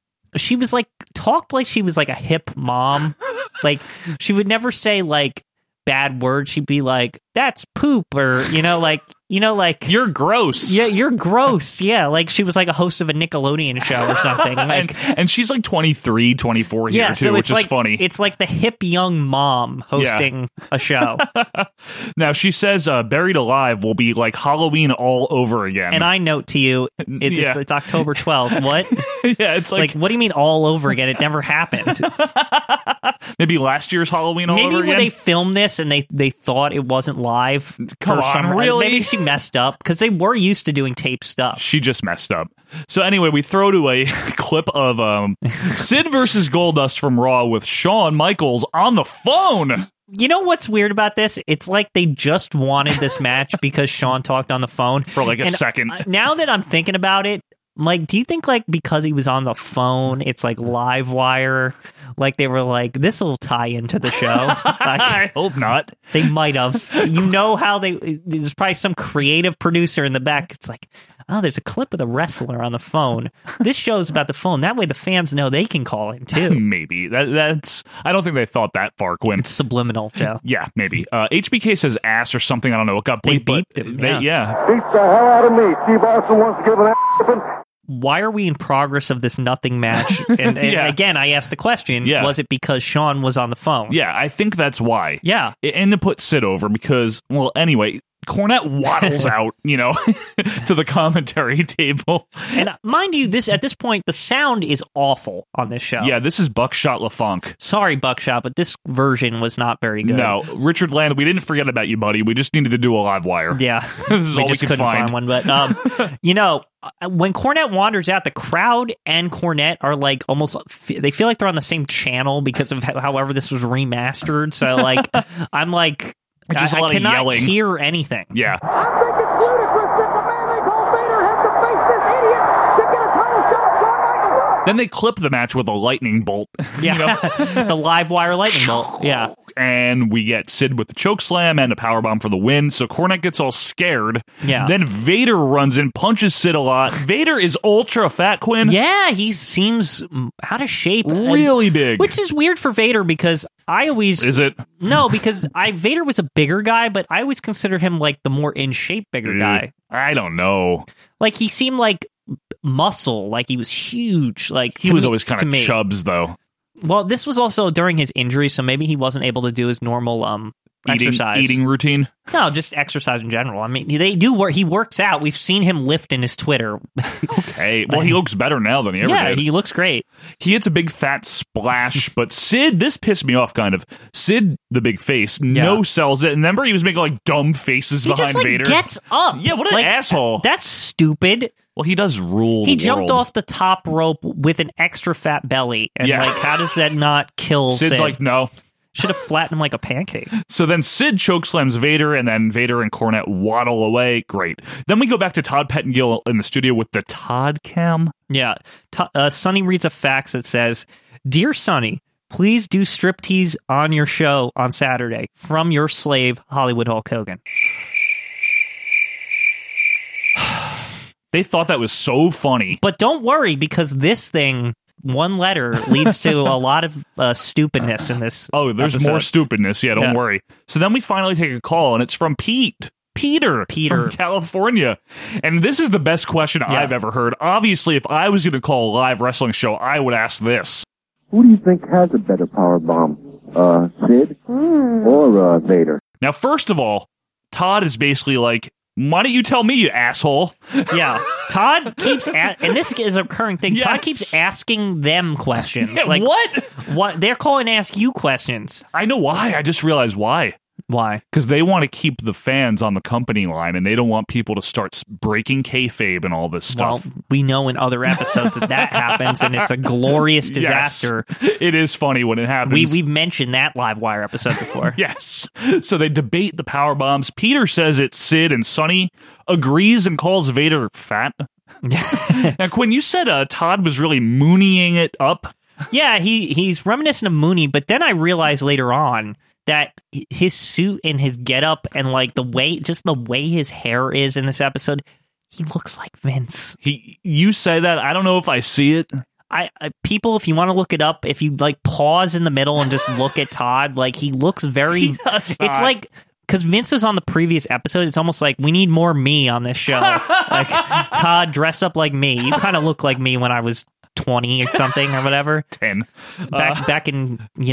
talked like she was like a hip mom. Like she would never say like bad words. She'd be like, that's poop, or like you're gross. Yeah, you're gross. Yeah, like she was like a host of a Nickelodeon show or something. Like, and she's like 23, 24 here too, which is funny. It's like the hip young mom hosting a show. Now she says Buried Alive will be like Halloween all over again. And I note to you, it's October 12th. What? Yeah, it's like, what do you mean all over again? It never happened. Maybe last year's Halloween all over again? Maybe when they filmed this and they thought it wasn't live. Come on, really? Maybe she messed up because they were used to doing tape stuff. She just messed up. So anyway, we throw to a clip of Sid versus Goldust from Raw with Shawn Michaels on the phone. You know what's weird about this? It's like they just wanted this match because Shawn talked on the phone for like a second. Now that I'm thinking about it, like, do you think like because he was on the phone, it's like Livewire? Like they were like, this will tie into the show. I hope not. They might have. You know how there's probably some creative producer in the back. It's like, oh, there's a clip of the wrestler on the phone. This show's about the phone. That way the fans know they can call in too. Maybe. That's. I don't think they thought that far, Quinn. It's subliminal, Joe. Yeah, maybe. HBK says ass or something. I don't know. It got bleeped. They beeped him. Yeah. Beat the hell out of me. Steve Austin wants to give an ass. Why are we in progress of this nothing match? And again, I asked the question, was it because Shawn was on the phone? Yeah, I think that's why. Yeah. And to put Sid over because, well, anyway, Cornette waddles out, to the commentary table. And mind you, at this point, the sound is awful on this show. Yeah, this is Buckshot LaFunk. Sorry, Buckshot, but this version was not very good. No, Richard Land, we didn't forget about you, buddy. We just needed to do a live wire. Yeah. This is all we just could couldn't find one. But, when Cornette wanders out, the crowd and Cornette are like almost, they feel like they're on the same channel because of however this was remastered. So, like, I'm like, just I cannot hear anything. Yeah. I think it's ludicrous that the man they call Vader has to face this idiot to get a title shot at Shawn Michaels. Then they clip the match with a lightning bolt. Yeah, the live wire lightning bolt. Yeah. And we get Sid with the choke slam and a powerbomb for the win. So Cornette gets all scared. Yeah. Then Vader runs in, punches Sid a lot. Vader is ultra fat, Quinn. Yeah, he seems out of shape. Really big. Which is weird for Vader because I always... Is it? No, because Vader was a bigger guy, but I always consider him like the more in shape bigger guy. I don't know. Like he seemed like muscle, like he was huge. Like he was always kind of chubs, though. Well, this was also during his injury, so maybe he wasn't able to do his normal exercise. Eating routine? No, just exercise in general. I mean, they do work. He works out. We've seen him lift in his Twitter. Okay. Well, he looks better now than he ever did. Yeah, he looks great. He hits a big fat splash, but Sid, this pissed me off kind of. Sid, the big face, no sells it. And remember, he was making like dumb faces behind Vader. He gets up. Yeah, what an asshole. That's stupid. Well, he does rule He the jumped world. off the top rope with an extra fat belly. And like, how does that not kill Sid's Sid? like, no. Should have flattened him like a pancake. So then Sid chokeslams Vader, and then Vader and Cornette waddle away. Great. Then we go back to Todd Pettengill in the studio with the Todd Cam. Yeah. Sonny reads a fax that says, "Dear Sonny, please do striptease on your show on Saturday. From your slave, Hollywood Hulk Hogan." They thought that was so funny. But don't worry, because this thing, one letter, leads to a lot of stupidness in this there's episode. more stupidness. Yeah, don't worry. So then we finally take a call, and it's from Peter from California. And this is the best question I've ever heard. Obviously, if I was going to call a live wrestling show, I would ask this. Who do you think has a better power bomb? Sid or Vader? Now, first of all, Todd is basically like, why don't you tell me, you asshole? Yeah. Todd keeps, and this is a recurring thing, Yes. Todd keeps asking them questions. Yeah, like, what? They're calling to ask you questions. I know why. I just realized why. Why? Because they want to keep the fans on the company line, and they don't want people to start breaking kayfabe and all this stuff. Well, we know in other episodes that happens, and it's a glorious disaster. Yes. It is funny when it happens. We've mentioned that Livewire episode before. Yes. So they debate the power bombs. Peter says it's Sid, and Sonny agrees and calls Vader fat. Now, Quinn, you said Todd was really mooneying it up. Yeah, he's reminiscent of Mooney, but then I realized later on that his suit and his getup and like the way his hair is in this episode, he looks like Vince. You say that, I don't know if I see it. I people, if you want to look it up, if you like pause in the middle and just look at Todd, like he looks very. It's like. Because Vince was on the previous episode, it's almost like we need more me on this show. Like Todd, dress up like me. You kind of look like me when I was 20 or something or whatever. 10. Back in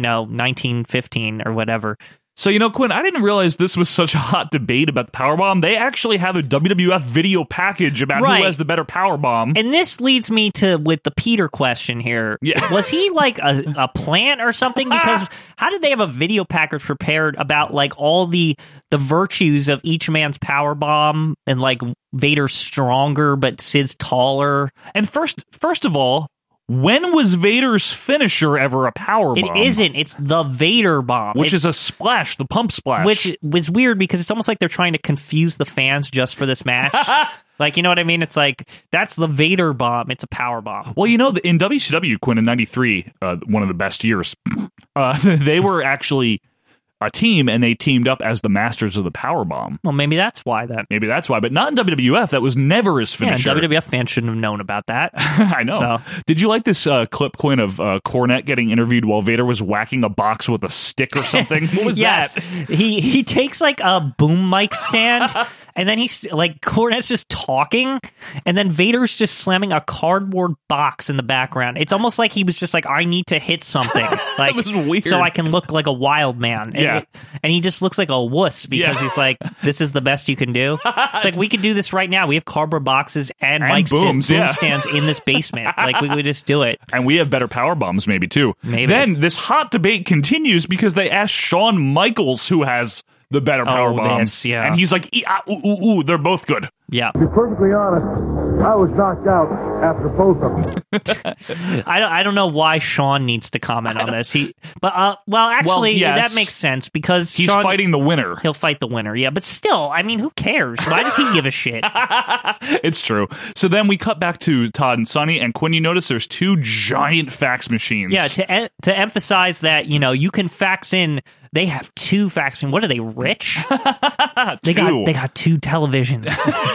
1915 or whatever. So, Quinn, I didn't realize this was such a hot debate about the powerbomb. They actually have a WWF video package about who has the better powerbomb. And this leads me with the Peter question here. Yeah. Was he like a plant or something? Because how did they have a video package prepared about like all the virtues of each man's powerbomb and like Vader's stronger but Sid's taller? And first of all, when was Vader's finisher ever a power bomb? It isn't. It's the Vader bomb. Which is a splash, the pump splash. Which was weird because it's almost like they're trying to confuse the fans just for this match. Like, you know what I mean? It's like, that's the Vader bomb. It's a power bomb. Well, in WCW, Quinn, in 93, one of the best years, they were actually a team, and they teamed up as the Masters of the Powerbomb. Well, maybe that's why then. Maybe that's why, but not in WWF. That was never his finisher. Yeah, WWF fans shouldn't have known about that. I know. So. Did you like this clip, Quinn, of Cornette getting interviewed while Vader was whacking a box with a stick or something? What was that? He takes like a boom mic stand, and then he's like, Cornette's just talking, and then Vader's just slamming a cardboard box in the background. It's almost like he was just like, I need to hit something. Like, that was weird. So I can look like a wild man. Yeah. And he just looks like a wuss because he's like, this is the best you can do. It's like, we could do this right now. We have cardboard boxes and mic boom stands in this basement. Like, we would just do it. And we have better power bombs, maybe, too. Maybe. Then this hot debate continues because they ask Shawn Michaels who has the better power bomb. And he's like, they're both good. Yeah. To be perfectly honest, I was knocked out after both of them. I don't know why Shawn needs to comment on this. That makes sense because he's Shawn, fighting the winner. He'll fight the winner, yeah. But still, I mean, who cares? Why does he give a shit? It's true. So then we cut back to Todd and Sonny, and Quinn, you notice there's two giant fax machines. Yeah, to emphasize that, you can fax in. They have two fax machines. What are they, rich? They got two televisions.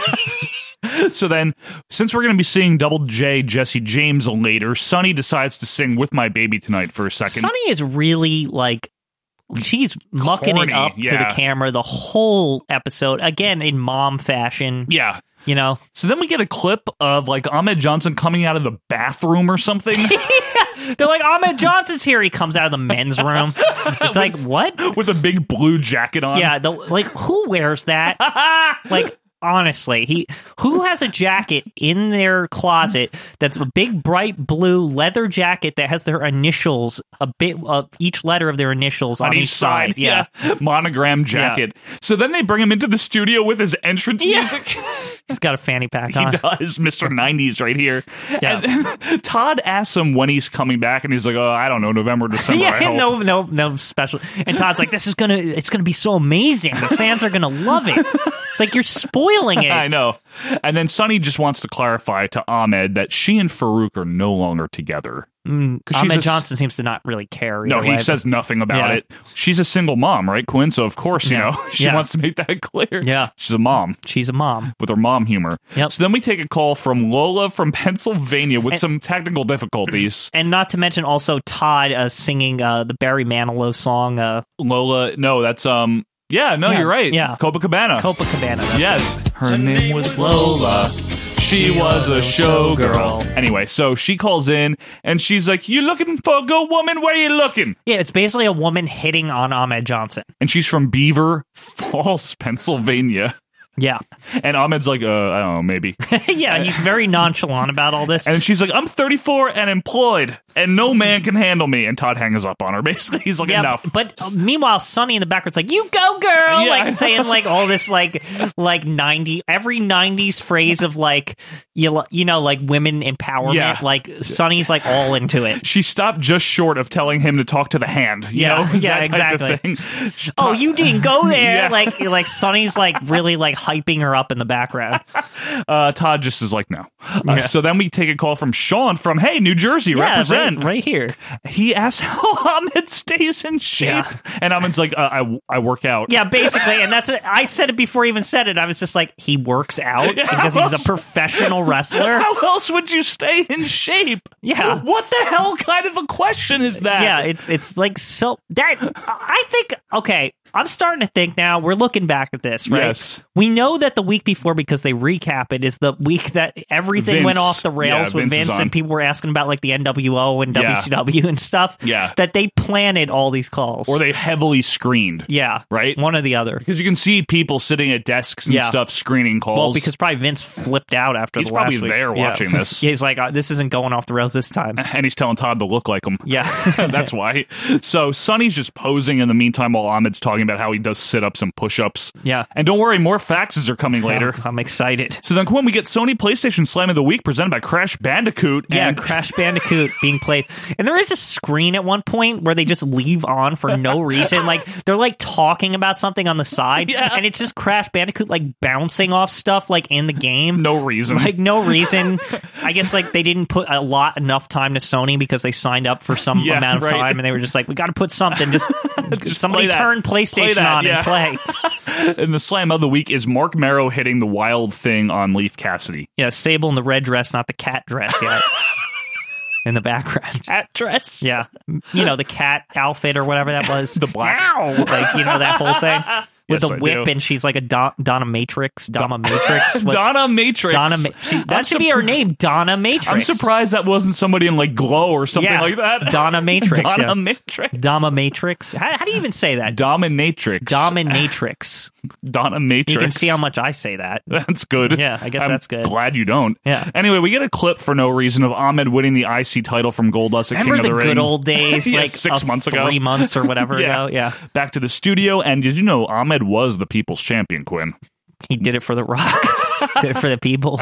So then, since we're going to be seeing Double J Jesse James later, Sonny decides to sing With My Baby Tonight for a second. Sonny is really like, she's mucking it up to the camera the whole episode, again in mom fashion. Yeah. So then we get a clip of like Ahmed Johnson coming out of the bathroom or something. They're like, Ahmed Johnson's here. He comes out of the men's room. It's like, what? With a big blue jacket on. Yeah, who wears that? Like, honestly, who has a jacket in their closet that's a big bright blue leather jacket that has their initials, a bit of each letter of their initials on each side. Yeah. Monogram jacket. Yeah. So then they bring him into the studio with his entrance music. He's got a fanny pack on. He does, Mr. 90s right here. Yeah. And Todd asks him when he's coming back, and he's like, I don't know, November, December. No special. And Todd's like, it's gonna be so amazing. The fans are gonna love it. It's like you're spoiling it. I know. And then Sunny just wants to clarify to Ahmed that she and Farouk are no longer together. Ahmed Johnson seems to not really care. No, he says nothing about it. She's a single mom, right, Quinn? So of course, you know, she wants to make that clear. Yeah. She's a mom. She's a mom. With her mom humor. Yep. So then we take a call from Lola from Pennsylvania with some technical difficulties. And not to mention also Todd singing the Barry Manilow song. Lola, no, that's... you're right. Yeah. Copacabana. Copacabana. Yes. Her name was Lola. She was a showgirl. Anyway, so she calls in and she's like, "You looking for a good woman? Where are you looking?" Yeah, it's basically a woman hitting on Ahmed Johnson. And she's from Beaver Falls, Pennsylvania. Yeah. And Ahmed's like, I don't know, maybe. Yeah, he's very nonchalant about all this. And she's like, "I'm 34 and employed, and no man can handle me." And Todd hangs up on her. Basically, he's like, enough. But meanwhile, Sonny in the background's like, "You go, girl!" Like saying like all this like every 90s phrase of like, you know, like women empowerment. Yeah. Like Sonny's like all into it. She stopped just short of telling him to talk to the hand. You know? Yeah, exactly. Oh, you didn't go there. Yeah. Like Sonny's like really like hyping her up in the background. Todd just is like, no. So then we take a call from Sean from, hey, New Jersey, represent. Right here. He asks how Ahmed stays in shape. Yeah. And Ahmed's like, I work out. Yeah, basically. And that's it. I said it before he even said it. I was just like, he works out because he's a professional wrestler. How else would you stay in shape? Yeah. What the hell kind of a question is that? Yeah, it's like so that I think, okay, I'm starting to think now, we're looking back at this, right? Yes. We know that the week before, because they recap it, is the week that everything went off the rails with Vince and people were asking about like the NWO and WCW and stuff. Yeah. That they planted all these calls. Or they heavily screened. Yeah. Right? One or the other. Because you can see people sitting at desks and stuff screening calls. Well, because probably Vince flipped out after the last week. He's probably there watching this. Yeah, he's like, this isn't going off the rails this time. And he's telling Todd to look like him. Yeah. That's why. So Sonny's just posing in the meantime while Ahmed's talking about how he does sit-ups and push-ups. Yeah. And don't worry, more faxes are coming later. I'm excited. So then, Quinn, we get Sony PlayStation Slam of the Week presented by Crash Bandicoot. Yeah, Crash Bandicoot being played. And there is a screen at one point where they just leave on for no reason. Like, they're like talking about something on the side. Yeah. And it's just Crash Bandicoot like bouncing off stuff like in the game. No reason. Like, no reason. I guess like they didn't put enough time to Sony because they signed up for some amount of time and they were just like, we got to put something. Just somebody turn PlayStation on and play. And the Slam of the Week is Mark Marrow hitting the Wild Thing on Leif Cassidy. Yeah, Sable in the red dress, not the cat dress yet. In the background. Cat dress? Yeah. You know, the cat outfit or whatever that was. The black. Ow! Like, you know, that whole thing. With Yes, the I whip, do. and she's like a Donna Matrix. Donna Matrix. Donna Matrix. That should be her name, Donna Matrix. I'm surprised that wasn't somebody in like Glow or something like that. Donna Matrix. Donna Matrix. Donna Matrix. How do you even say that? Dominatrix. Dominatrix. Donna Matrix. You can see how much I say that. That's good. Yeah, I guess that's good. Glad you don't. Yeah. Anyway, we get a clip for no reason of Ahmed winning the IC title from Goldust at Remember King of the the Ring. good old days, Yeah, like 6 months ago, 3 months or whatever ago. Yeah. Back to the studio, and did you know Ahmed was the People's Champion, Quinn? He did it for The Rock. Did it for the people.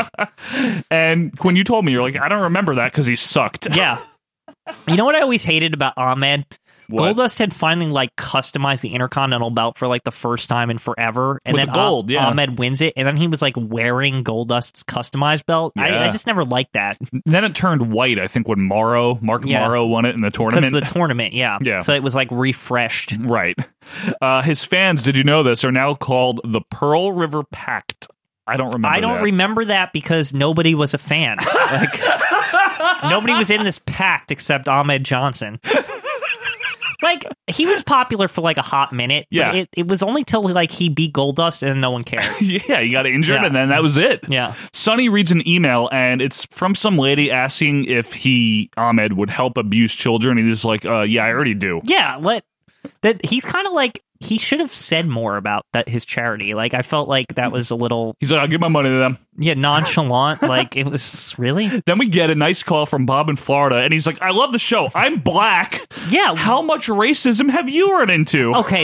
And Quinn, you told me, you're like, I don't remember that because he sucked. Yeah. You know what I always hated about Ahmed? What? Goldust had finally like customized the Intercontinental belt for like the first time in forever, and With then the gold, Ahmed wins it, and then he was like wearing Goldust's customized belt. Yeah. I just never liked that. Then it turned white, I think, when Mark Morrow won it in the tournament. Because the tournament, yeah. So it was like refreshed. Right. His fans, did you know this, are now called the Pearl River Pact. I don't remember I don't that. remember that because nobody was a fan. Like, nobody was in this pact except Ahmed Johnson. Like, he was popular for like a hot minute, Yeah. but it was only till like he beat Goldust and no one cared. Yeah, he got injured, Yeah. and then that was it. Yeah. Sonny reads an email, and it's from some lady asking if Ahmed would help abuse children. And he's like, yeah, I already do. Yeah, that he's kind of like he should have said more about that his charity. Like, I felt like that was a little. He's like, I'll give my money to them. Yeah, nonchalant. Like, it was really. Then we get a nice call from Bob in Florida, and he's like, I love the show. I'm black. Yeah. How much racism have you run into? Okay,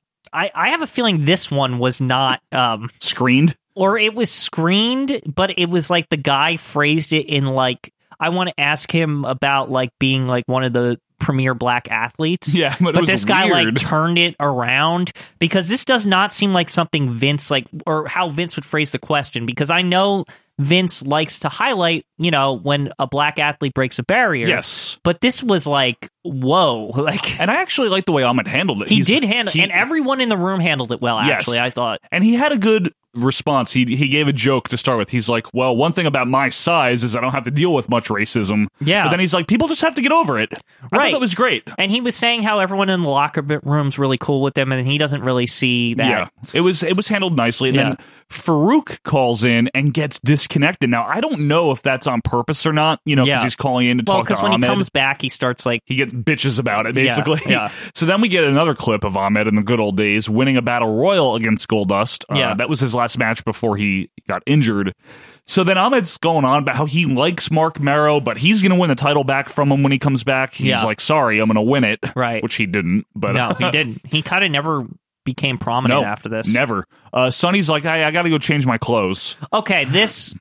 I have a feeling this one was not screened. Or it was screened, but it was like the guy phrased it in like, I want to ask him about like being like one of the premier black athletes. Yeah, but this guy like turned it around, because this does not seem like something Vince like, or how Vince would phrase the question, because I know Vince likes to highlight, you know, when a black athlete breaks a barrier. Yes. But this was like, whoa. Like, and I actually like the way Ahmed handled it. He did handle it, and everyone in the room handled it well, actually, yes. I thought. And he had a good response. He gave a joke to start with. He's like, well, one thing about my size is I don't have to deal with much racism. Yeah. But then he's like, people just have to get over it. I thought that was great. And he was saying how everyone in the locker room's really cool with them, and he doesn't really see that. Yeah. It was handled nicely. And then Farouk calls in and gets disconnected. Now, I don't know if that's on purpose or not, you know, because he's calling in to talk to Ahmed. Because when he comes back, he starts like... He gets bitches about it, basically. Yeah. So then we get another clip of Ahmed in the good old days winning a battle royal against Goldust. That was his last match before he got injured. So then Ahmed's going on about how he likes Mark Merrow, but he's going to win the title back from him when he comes back. He's like, sorry, I'm going to win it. Right. Which he didn't. But no, he didn't. He kind of never became prominent after this. Never. Sonny's like, I got to go change my clothes. Okay, this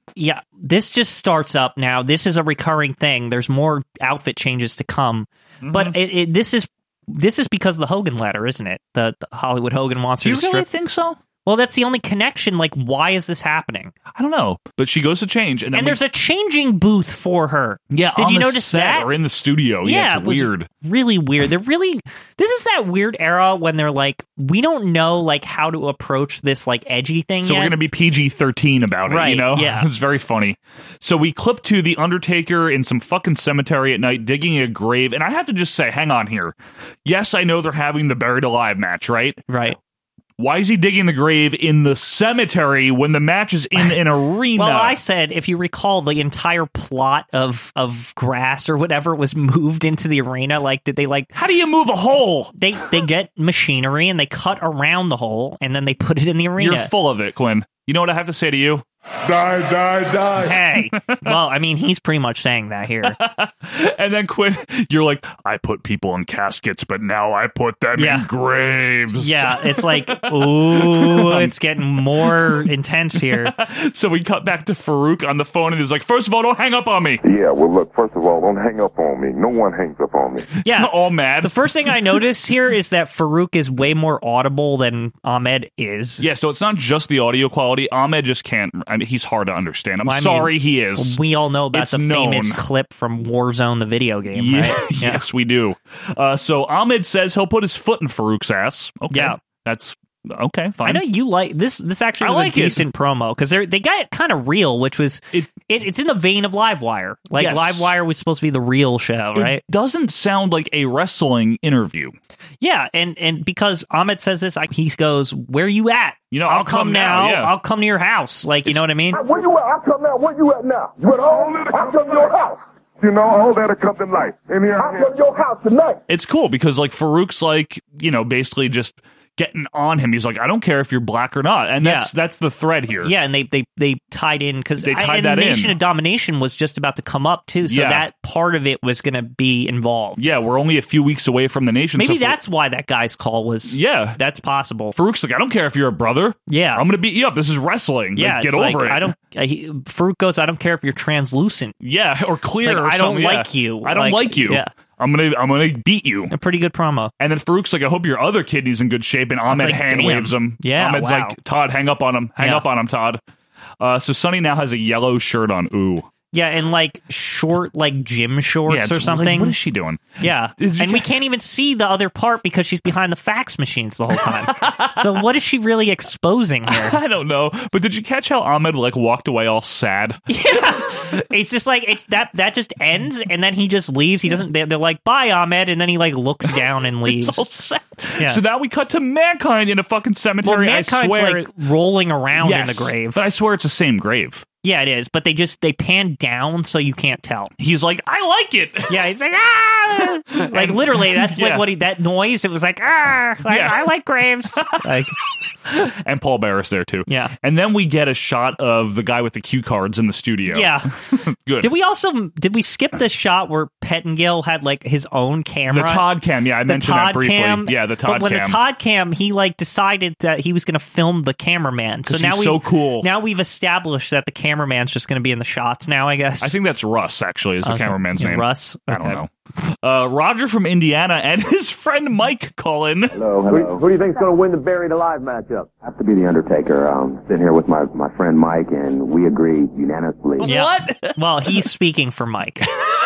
just starts up now. This is a recurring thing. There's more outfit changes to come. Mm-hmm. But this is because of the Hogan ladder, isn't it? The Hollywood Hogan wants her to strip. Do you really think so? Well, that's the only connection. Like, why is this happening? I don't know. But she goes to change. And there's a changing booth for her. Yeah, Did on you the notice set that? Or in the studio. Yeah, it's weird. Really weird. This is that weird era when they're like, we don't know like how to approach this like edgy thing So yet. we're going to be PG-13 about it, you know? Yeah. It's very funny. So we clip to The Undertaker in some fucking cemetery at night digging a grave. And I have to just say, hang on here. Yes, I know they're having the Buried Alive match, right? Right. Why is he digging the grave in the cemetery when the match is in an arena? Well, I said, if you recall, the entire plot of grass or whatever was moved into the arena. Like, did they like... How do you move a hole? They get machinery and they cut around the hole and then they put it in the arena. You're full of it, Quinn. You know what I have to say to you? Die, die, die. Hey. Well, I mean, he's pretty much saying that here. And then, Quinn, you're like, I put people in caskets, but now I put them in graves. Yeah, it's like, ooh, it's getting more intense here. So we cut back to Farouk on the phone, and he's like, first of all, don't hang up on me. Yeah, well, look, first of all, don't hang up on me. No one hangs up on me. Yeah. All mad. The first thing I noticed here is that Farouk is way more audible than Ahmed is. Yeah, so it's not just the audio quality. Ahmed just can't. I mean, he's hard to understand. I'm sorry, he is. We all know about It's the known. famous clip from Warzone, the video game, right? Yeah. Yes, we do. So Ahmed says he'll put his foot in Farouk's ass. Okay. Yeah. That's okay, fine. I know you like this. This actually was like a decent promo because they got it kind of real, which was it's in the vein of Livewire. Like Yes. Livewire was supposed to be the real show, right? It doesn't sound like a wrestling interview. Yeah, and because Ahmed says this, he goes, "Where you at? You know, I'll come now. Yeah. I'll come to your house." Like, you know what I mean? Where you at? I'll come now. Where you at now? You at home? I'll come to your house. You know, all that'll come to life. In here, I'll come to your house tonight. It's cool because like Farouk's like, you know, basically just getting on him. He's like, I don't care if you're black or not. And that's the thread here. Yeah, and they tied in because They tied that Nation in. of Domination was just about to come up too, so that part of it was going to be involved. Yeah, we're only a few weeks away from the nation. Maybe so that's why that guy's call was. Yeah, that's possible. Farouk's like, I don't care if you're a brother. Yeah, I'm going to beat you up. This is wrestling. Yeah, like, get it's over like, it. I don't. Farouk goes, I don't care if you're translucent. Yeah, or clear. It's like, or I something. don't Yeah. like you. I don't like you. Yeah. I'm gonna beat you. A pretty good promo. And then Farouk's like, I hope your other kidney's in good shape. And Ahmed like, hand damn. waves him. Yeah, Ahmed's wow. like, Todd, hang up on him. Hang up on him, Todd. So Sonny now has a yellow shirt on. Ooh. Yeah, and like short, like gym shorts Yeah, or it's something. like, what is she doing? Yeah, and we can't even see the other part because she's behind the fax machines the whole time. So what is she really exposing here? I don't know. But did you catch how Ahmed like walked away all sad? Yeah, it's just like that just ends, and then he just leaves. He doesn't. They're like, bye, Ahmed, and then he like looks down and leaves. It's all sad. Yeah. So now we cut to Mankind in a fucking cemetery. Well, Mankind's I swear like rolling around yes, in the grave. But I swear it's the same grave. Yeah, it is. But they pan down so you can't tell. He's like, I like it. Yeah, he's like, ah! Like, literally, that's like what that noise, it was like, ah! Like, I like Graves. Like, and Paul Bearer's there, too. Yeah. And then we get a shot of the guy with the cue cards in the studio. Yeah. Good. Did we skip the shot where Pettengill had, like, his own camera? The Todd cam, yeah, I mentioned that briefly. Yeah, the Todd cam. But when the Todd cam, he, like, decided that he was going to film the cameraman. So now he's so cool. Now we've established that the cameraman's just going to be in the shots now, I guess. I think that's Russ, actually, is the cameraman's name. Russ? I don't know. Roger from Indiana and his friend Mike call in. Hello. Who do you think's going to win the Buried Alive matchup? Have to be the Undertaker. Sitting here with my friend Mike, and we agreed unanimously. Yeah. What? Well, he's speaking for Mike.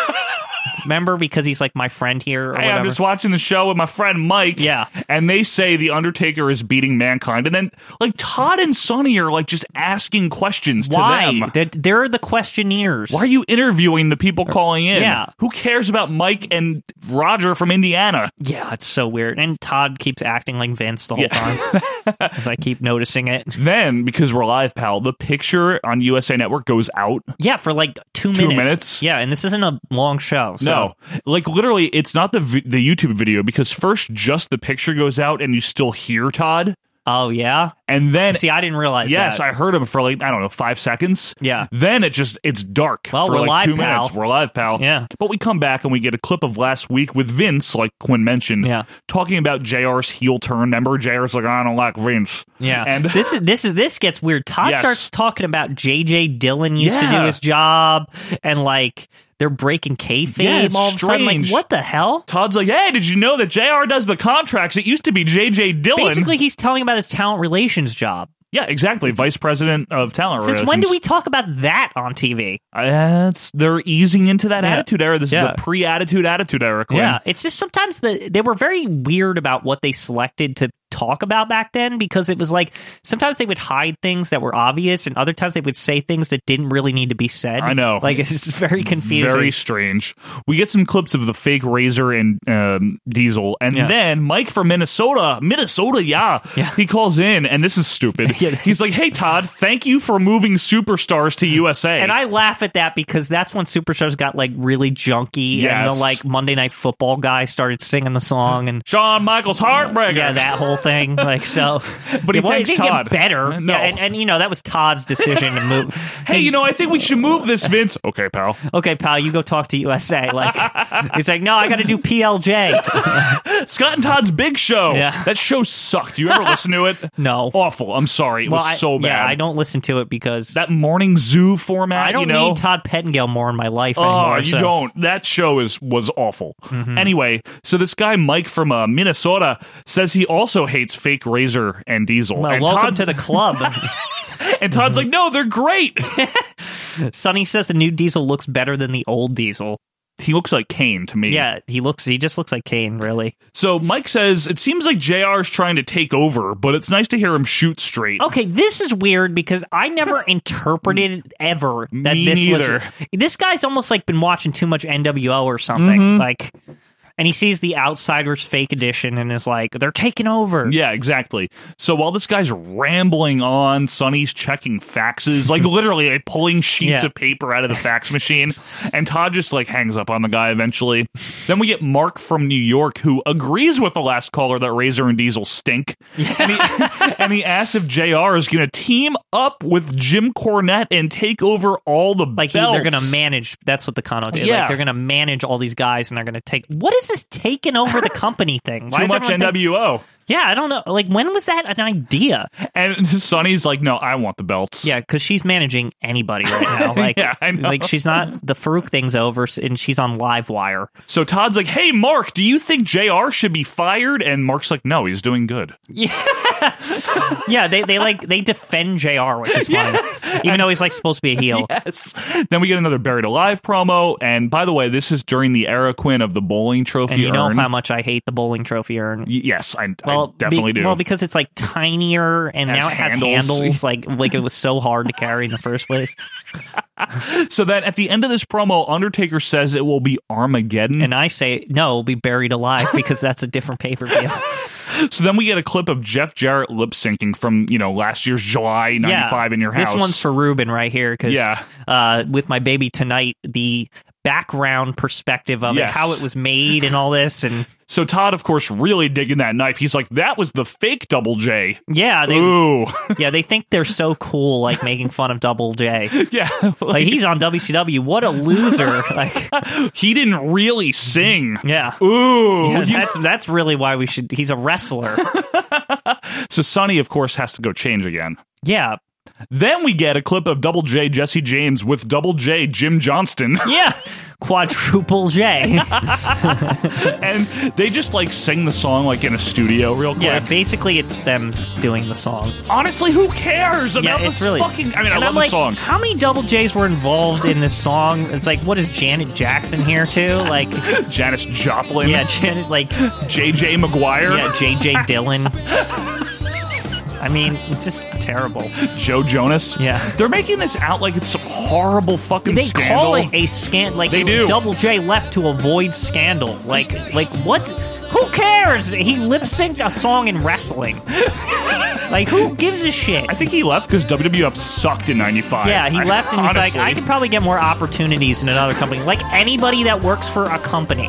Remember, because he's like my friend here or hey, whatever. I'm just watching the show with my friend Mike. Yeah. And they say the Undertaker is beating Mankind. And then, like, Todd and Sonny are, like, just asking questions to them. They're the questionnaires. Why are you interviewing the people calling in? Yeah. Who cares about Mike and Roger from Indiana? Yeah, it's so weird. And Todd keeps acting like Vince the whole time. As I keep noticing it. Then, because we're live, pal, the picture on USA Network goes out. Yeah, for like 2 minutes. 2 minutes? Yeah, and this isn't a long show. So. No. Like, literally, it's not the YouTube video, because first just the picture goes out and you still hear Todd. Oh, yeah? And then... See, I didn't realize that. Yes, I heard him for, like, I don't know, 5 seconds. Yeah. Then it's dark well, for, we're like, live, 2 pal. minutes. We're live, pal. Yeah. But we come back and we get a clip of last week with Vince, like Quinn mentioned, talking about JR's heel turn. Remember, JR's like, I don't like Vince. Yeah. And this gets weird. Todd starts talking about J.J. Dillon used to do his job, and, like... They're breaking kayfabe all of a sudden. Like, what the hell? Todd's like, hey, did you know that JR does the contracts? It used to be J.J. Dillon. Basically, he's telling about his talent relations job. Yeah, exactly. Vice President of Talent Relations. Since when do we talk about that on TV? They're easing into that attitude era. This is the pre-attitude era, Quinn. Yeah, it's just sometimes they were very weird about what they selected to talk about back then, because it was like sometimes they would hide things that were obvious and other times they would say things that didn't really need to be said. I know. Like, it's very confusing. Very strange. We get some clips of the fake Razor and Diesel, and then Mike from Minnesota, he calls in, and this is stupid. He's like, hey, Todd, thank you for moving Superstars to USA. And I laugh at that because that's when Superstars got, like, really junky, and the, like, Monday Night Football guy started singing the song, and Shawn Michaels Heartbreaker. Yeah, that whole thing. Like, so. But he thanks didn't Todd. Get better. No. Yeah, and, you know, that was Todd's decision to move. Hey, I think we should move this, Vince. Okay, pal. Okay, pal, you go talk to USA. Like, he's like, no, I got to do PLJ. Scott and Todd's Big Show. Yeah. That show sucked. You ever listen to it? No. Awful. I'm sorry. It was so bad. Yeah, I don't listen to it because that morning zoo format. I don't need Todd Pettengill more in my life Oh, anymore. you don't. That show was awful. Anyway, so this guy Mike from Minnesota says he also hates fake Razor and Diesel. Well, and welcome to the club. And Todd's like, no, they're great. Sonny says the new Diesel looks better than the old Diesel. He looks like Kane to me. Yeah, he just looks like Kane, really. So Mike says, it seems like JR is trying to take over, but it's nice to hear him shoot straight. Okay, this is weird because I never interpreted ever that Me this neither. was... This guy's almost like been watching too much NWO or something. Like... And he sees the Outsiders fake edition and is like, they're taking over. Yeah, exactly. So while this guy's rambling on, Sonny's checking faxes, like literally like pulling sheets of paper out of the fax machine. And Todd just like hangs up on the guy eventually. Then we get Mark from New York, who agrees with the last caller that Razor and Diesel stink. And he asks if JR is going to team up with Jim Cornette and take over all the belts. They're going to manage. That's what the Kano did. Yeah. Like, they're going to manage all these guys and they're going to take... What is this taking over the company thing? Too much NWO. Yeah, I don't know. Like, when was that an idea? And Sonny's like, no, I want the belts. Yeah, because she's managing anybody right now. Like, I know. Like, she's not... The Farouk thing's over, and she's on Livewire. So Todd's like, hey, Mark, do you think JR should be fired? And Mark's like, no, he's doing good. Yeah. Yeah, they defend JR, which is funny. Even though he's, like, supposed to be a heel. Yes. Then we get another Buried Alive promo. And by the way, this is during the era, Quinn, of the bowling trophy And you know urn. how much I hate the bowling trophy urn. Yes, I I definitely do. Well, because it's like tinier, and now it has handles. Like it was so hard to carry in the first place. So then at the end of this promo, Undertaker says it will be Armageddon. And I say, no, it'll be Buried Alive, because that's a different pay-per-view. So then we get a clip of Jeff Jarrett lip syncing from, last year's July 95 in your house. This one's for Ruben right here, because with My Baby Tonight, the background perspective of it, how it was made and all this. And so Todd, of course, really digging that knife. He's like, that was the fake Double J. Yeah. Ooh. Yeah, they think they're so cool, like making fun of Double J. Yeah. Like he's on WCW. What a loser. Like he didn't really sing. Yeah. Ooh. Yeah, that's really why he's a wrestler. So Sonny, of course, has to go change again. Yeah. Then we get a clip of Double J Jesse James with Double J Jim Johnston. Yeah, Quadruple J. And they just sing the song in a studio real quick. Yeah, basically it's them doing the song. Honestly, who cares about it's this really, fucking... I love the song. How many Double J's were involved in this song? It's like, what is Janet Jackson here too? Like Janis Joplin. Yeah, Janis J.J. Maguire. Yeah, J.J. Dillon. I mean, it's just terrible. Joe Jonas. Yeah. They're making this out like it's some horrible fucking they scandal. Call it a scandal. Like, they do. Double J left to avoid scandal. Like what? Who cares? He lip-synced a song in wrestling. Like, who gives a shit? I think he left because WWF sucked in 95. Yeah, he left and he's honestly. like, I could probably get more opportunities in another company. Like anybody that works for a company.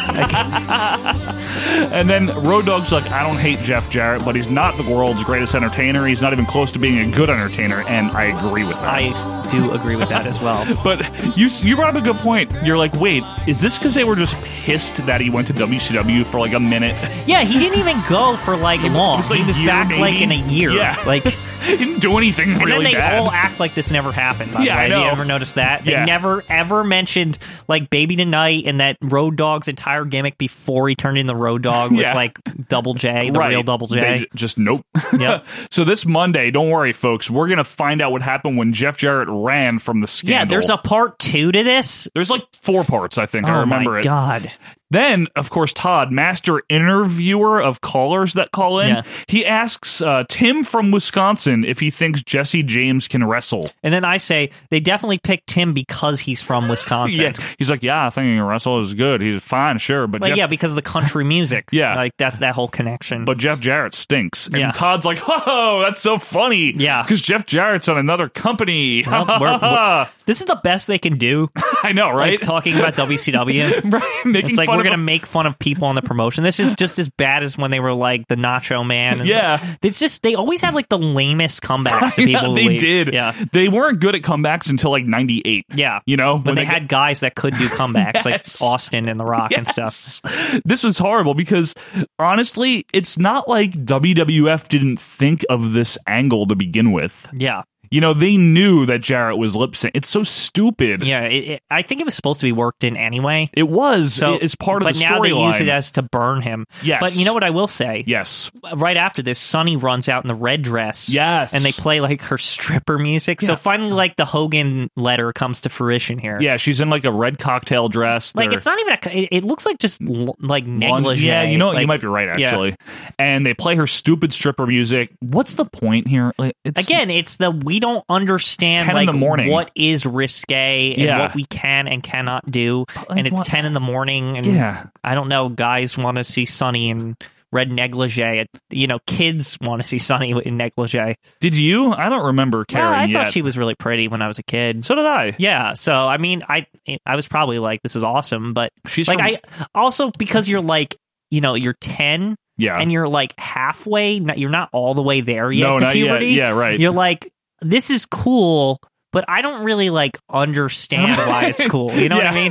And then Road Dogg's like, I don't hate Jeff Jarrett, but he's not the world's greatest entertainer. He's not even close to being a good entertainer, and I agree with that. I do agree with that as well. But you brought up a good point. You're like, wait, is this because they were just pissed that he went to WCW for a minute? Yeah, he didn't even go for long. He was back maybe? In a year. Yeah. He didn't do anything really bad. And then they all act like this never happened, by the way. I know. Have you ever noticed that? They never, ever mentioned, Baby Tonight and that Road Dogg's entire gimmick before he turned into Road Dogg was, Double J, the real Double J. They just, nope. Yep. So this Monday, don't worry, folks, we're going to find out what happened when Jeff Jarrett ran from the scandal. Yeah, there's a part 2 to this. There's 4 parts, I think. I remember it. Oh, my God. Then, of course, Todd, master interviewer of callers that call in, he asks Tim from Wisconsin if he thinks Jesse James can wrestle. And then I say, they definitely picked Tim because he's from Wisconsin. He's like, I think he can wrestle is good. He's fine, sure. But Jeff, because of the country music. That whole connection. But Jeff Jarrett stinks. And Todd's like, oh, that's so funny. Yeah. Because Jeff Jarrett's on another company. Well, this is the best they can do. I know, right? Talking about WCW. Right. Making it's fun we're going to make fun of people on the promotion. This is just as bad as when they were the Nacho Man. And it's just, they always have the lamest comebacks to people. They did. Yeah. They weren't good at comebacks until 98. Yeah. When they had guys that could do comebacks, like Austin and The Rock and stuff. This was horrible because honestly, it's not like WWF didn't think of this angle to begin with. Yeah. They knew that Jarrett was lip sync. It's so stupid. Yeah, I think it was supposed to be worked in anyway. It was. So it's part of the storyline. But now they use it as to burn him. Yes. But you know what I will say? Yes. Right after this, Sonny runs out in the red dress. Yes. And they play her stripper music. Yeah. So finally, the Hogan letter comes to fruition here. Yeah, she's in a red cocktail dress. It's not even it looks like just negligee. Yeah, you might be right, actually. Yeah. And they play her stupid stripper music. What's the point here? It's we don't understand 10 in the morning. What is risque and what we can and cannot do. And it's 10 in the morning and I don't know, guys want to see Sonny in red negligee. Kids want to see Sonny in negligee. Did you? I don't remember caring yet. I thought she was really pretty when I was a kid. So did I. Yeah, so I mean I was probably this is awesome, but she's I also because you're you're 10 and you're halfway, you're not all the way there yet to puberty. Yet. Yeah, right. You're this is cool, but I don't really understand why it's cool. You know what I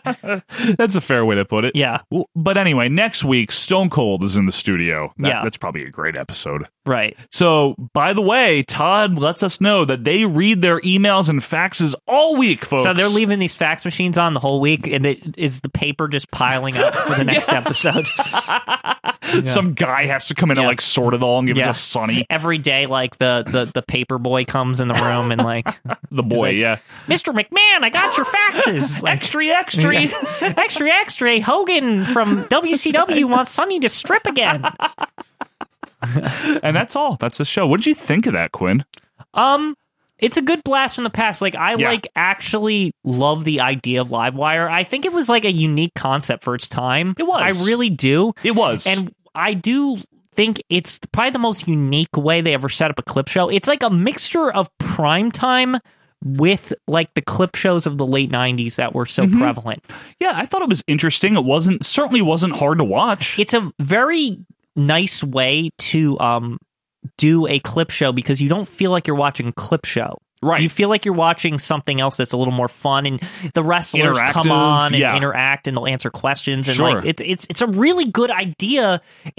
mean? That's a fair way to put it. Yeah. But anyway, next week, Stone Cold is in the studio. That's probably a great episode. Right. So, by the way, Todd lets us know that they read their emails and faxes all week, folks. So they're leaving these fax machines on the whole week, and is the paper just piling up for the next episode? Some guy has to come in and sort it all and give it to Sonny. Every day, the paper boy comes in the room and the boy, Mr. McMahon, I got your faxes. Extra. Hogan from WCW wants Sonny to strip again. And that's all. That's the show. What did you think of that, Quinn? It's a good blast from the past. Like, I actually love the idea of Livewire. I think it was like a unique concept for its time. It was. I really do. It was. And I do think it's probably the most unique way they ever set up a clip show. It's like a mixture of primetime with like the clip shows of the late 90s that were so prevalent. Yeah, I thought it was interesting. It certainly wasn't hard to watch. It's a very nice way to do a clip show because you don't feel like you're watching a clip show. Right. You feel like you're watching something else that's a little more fun, and the wrestlers come on and interact, and they'll answer questions. And like it's a really good idea.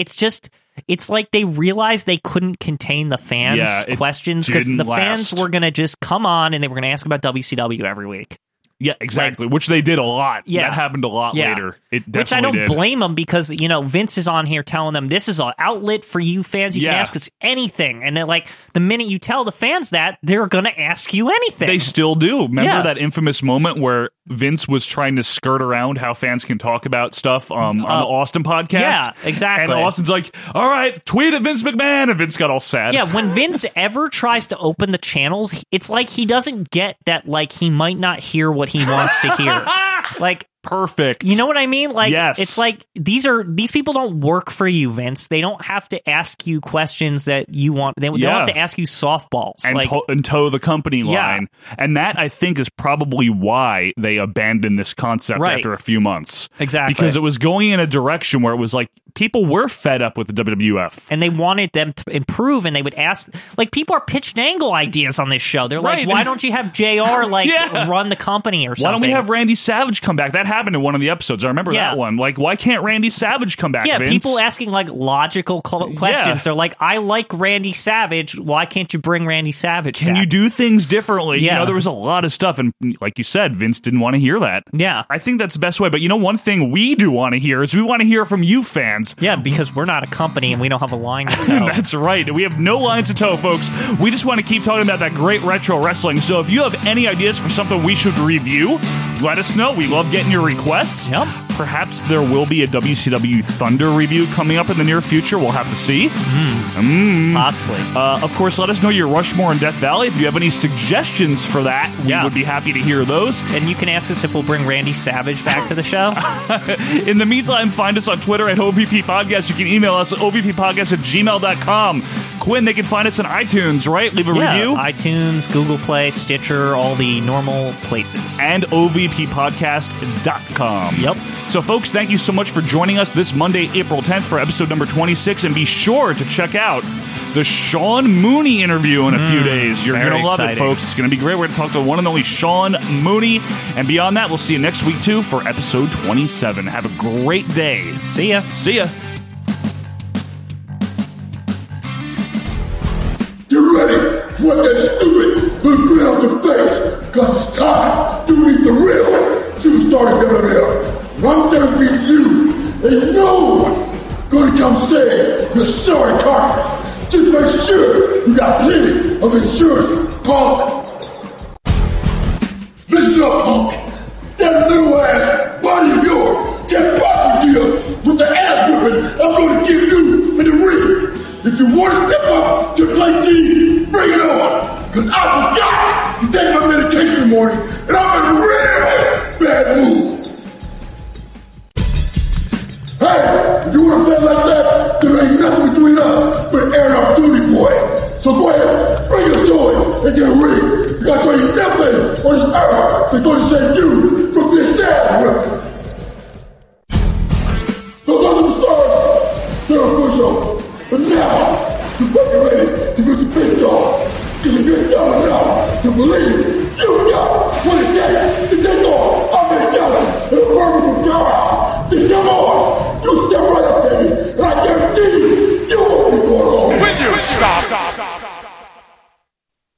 It's like they realized they couldn't contain the fans' questions because the fans were going to just come on and they were going to ask about WCW every week. Yeah, exactly. Which they did a lot. Yeah. That happened a lot later. It definitely Which I don't did. blame them because, you know, Vince is on here telling them this is an outlet for you fans. You can ask us anything. And they're like, the minute you tell the fans that, they're going to ask you anything. They still do. Remember that infamous moment where Vince was trying to skirt around how fans can talk about stuff on the Austin podcast? Yeah, exactly. And Austin's like, all right, tweet at Vince McMahon. And Vince got all sad. Yeah, when Vince ever tries to open the channels, it's like he doesn't get that, like, he might not hear what he wants to hear. Like, perfect. You know what I mean? Like, yes. It's like these people don't work for you, Vince. They don't have to ask you questions that you want. They don't have to ask you softballs and toe the company line. And that, I think, is probably why they abandoned this concept after a few months. Exactly. Because it was going in a direction where it was like people were fed up with the WWF. And they wanted them to improve, and they would ask, like, people are pitching angle ideas on this show. They're like, why don't you have JR, like, run the company or something? Why don't we have Randy Savage come back? That happened in one of the episodes. I remember that one. Like, why can't Randy Savage come back, Vince? People asking, like, logical questions. They're like, I like Randy Savage. Why can't you bring Randy Savage back? Can you do things differently? Yeah. You know, there was a lot of stuff, and like you said, Vince didn't want to hear that. Yeah. I think that's the best way. But you know, one thing we do want to hear is we want to hear from you fans. Yeah, because we're not a company and we don't have a line to toe. That's right. We have no lines to toe, folks. We just want to keep talking about that great retro wrestling. So if you have any ideas for something we should review, let us know. We love getting your requests. Yep. Perhaps there will be a WCW Thunder review coming up in the near future. We'll have to see. Possibly. Of course, let us know your Rushmore and Death Valley. If you have any suggestions for that, we would be happy to hear those. And you can ask us if we'll bring Randy Savage back to the show. In the meantime, find us on Twitter at OVP Podcast. You can email us at ovppodcast@gmail.com. Quinn, they can find us on iTunes, right? Leave a review. iTunes, Google Play, Stitcher, all the normal places. And ovppodcast.com. Yep. So, folks, thank you so much for joining us this Monday, April 10th for episode number 26. And be sure to check out the Sean Mooney interview in a few days. You're going to love it, folks. It's going to be great. We're going to talk to one and only Sean Mooney. And beyond that, we'll see you next week, too, for episode 27. Have a great day. See ya. See ya. Get ready for what that stupid little grin off your face, because it's time to meet the real superstar of WWF. I'm going to beat you, and no one going to come save your sorry carcass. Just make sure you got plenty of insurance, punk. Listen up, punk. That little ass body of yours can't possibly deal with the ass whipping I'm going to give you in the ring. If you want to step up to play team, bring it on. Because I forgot to take my medication in the morning, and I'm in a real bad mood. Hey, if you want to play like that, there ain't nothing between us but air and opportunity, boy. So go ahead, bring your toys and get a ring. Because there ain't nothing on this earth that's going to save you from this ass whipping. Those other stars, they're a push over. But now, you better ready to get the big dog. Because if you're dumb enough to believe, you got what it